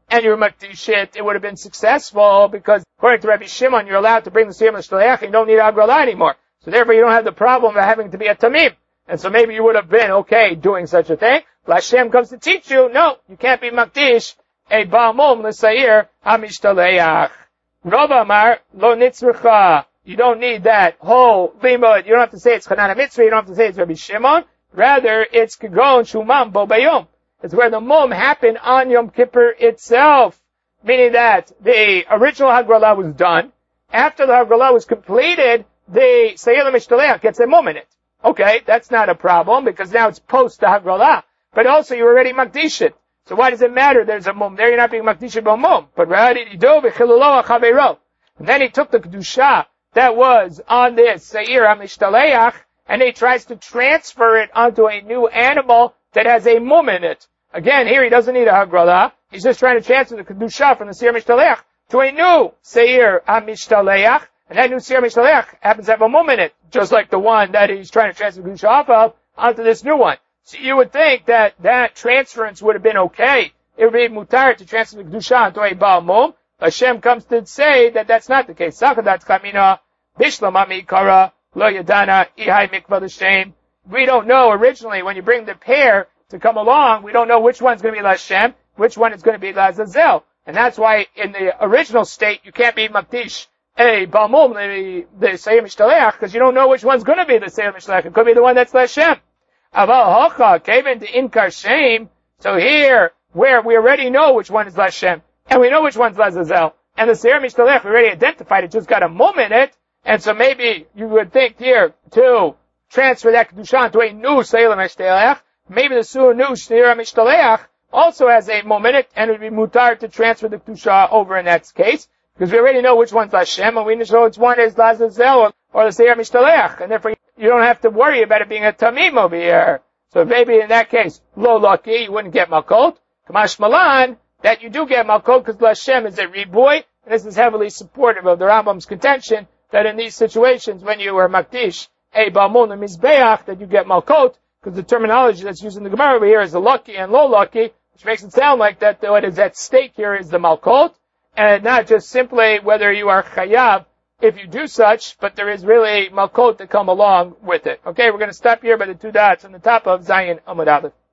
and you were makdish it would have been successful because according to Rabbi Shimon, you're allowed to bring the Siyam L'Shaleach and you don't need Hagrala anymore. So therefore you don't have the problem of having to be a Tamim. And so maybe you would have been okay doing such a thing. But Hashem comes to teach you, no, you can't be makdish a Baal Mum L'Sair HaMishtaleach. Rav Amar, Lo Nitzricha. You don't need that whole limud. You don't have to say it's Chanana Mitzvah. You don't have to say it's Rabbi Shimon. Rather, it's Kagon Shumam Bo Bayom. It's where the mum happened on Yom Kippur itself. Meaning that the original Hagrala was done. After the Hagrala was completed, the Seir L'Mishtaleach gets a mum in it. Okay, that's not a problem because now it's post the Hagrala. But also you already makdish it. So why does it matter there's a mum there? You're not being makdish it by mum. But rather, and then he took the Kedusha that was on this Seir HaMishtaleach, and he tries to transfer it onto a new animal that has a mum in it. Again, here he doesn't need a Hagrala. He's just trying to transfer the Kedusha from the Seir HaMishtaleach to a new Seir HaMishtaleach, and that new Seir HaMishtaleach happens to have a mum in it, just like the one that he's trying to transfer the Kedusha off of onto this new one. So you would think that that transference would have been okay. It would be mutar to transfer the Kedusha onto a Baal Mum. Hashem comes to say that that's not the case. Sakadat Kamina, Bishlamami Kara, Lo Yadana, Ihai Mikvah L'Shem. We don't know originally when you bring the pair to come along, we don't know which one's going to be L'Shem, which one is going to be L'Azazel. And that's why in the original state you can't be Makdish a Baal Mum, the Seir Mishtaleach, because you don't know which one's going to be the Seir Mishtaleach. It could be the one that's L'Shem. Aval Hocha came into Inkar Shem. So here, where we already know which one is L'Shem, and we know which one's L'Azazel, and the Seir Mishtaleach, we already identified it, just got a mum in it, and so maybe you would think here to transfer that Kedusha to a new Seir Mishtaleach, maybe the new Seir Mishtaleach also has a mum in it, and it would be mutar to transfer the Kedusha over in that case, because we already know which one's L'Shem, and we know which one is L'Azazel or the Seir Mishtaleach, and therefore you don't have to worry about it being a Tamim over here. So maybe in that case, lo lucky, you wouldn't get Malkot. Kamash Malan, that you do get Malkot because L'Shem is a Riboy, and this is heavily supportive of the Rambam's contention that in these situations when you are Makdish, a Baal Mum Mizbeach, that you get Malkot, because the terminology that's used in the Gemara over here is the lucky and low lucky, which makes it sound like that what is at stake here is the Malkot, and not just simply whether you are Chayav if you do such, but there is really Malkot that come along with it. Okay, we're going to stop here by the two dots on the top of Zayin Amud Aleph.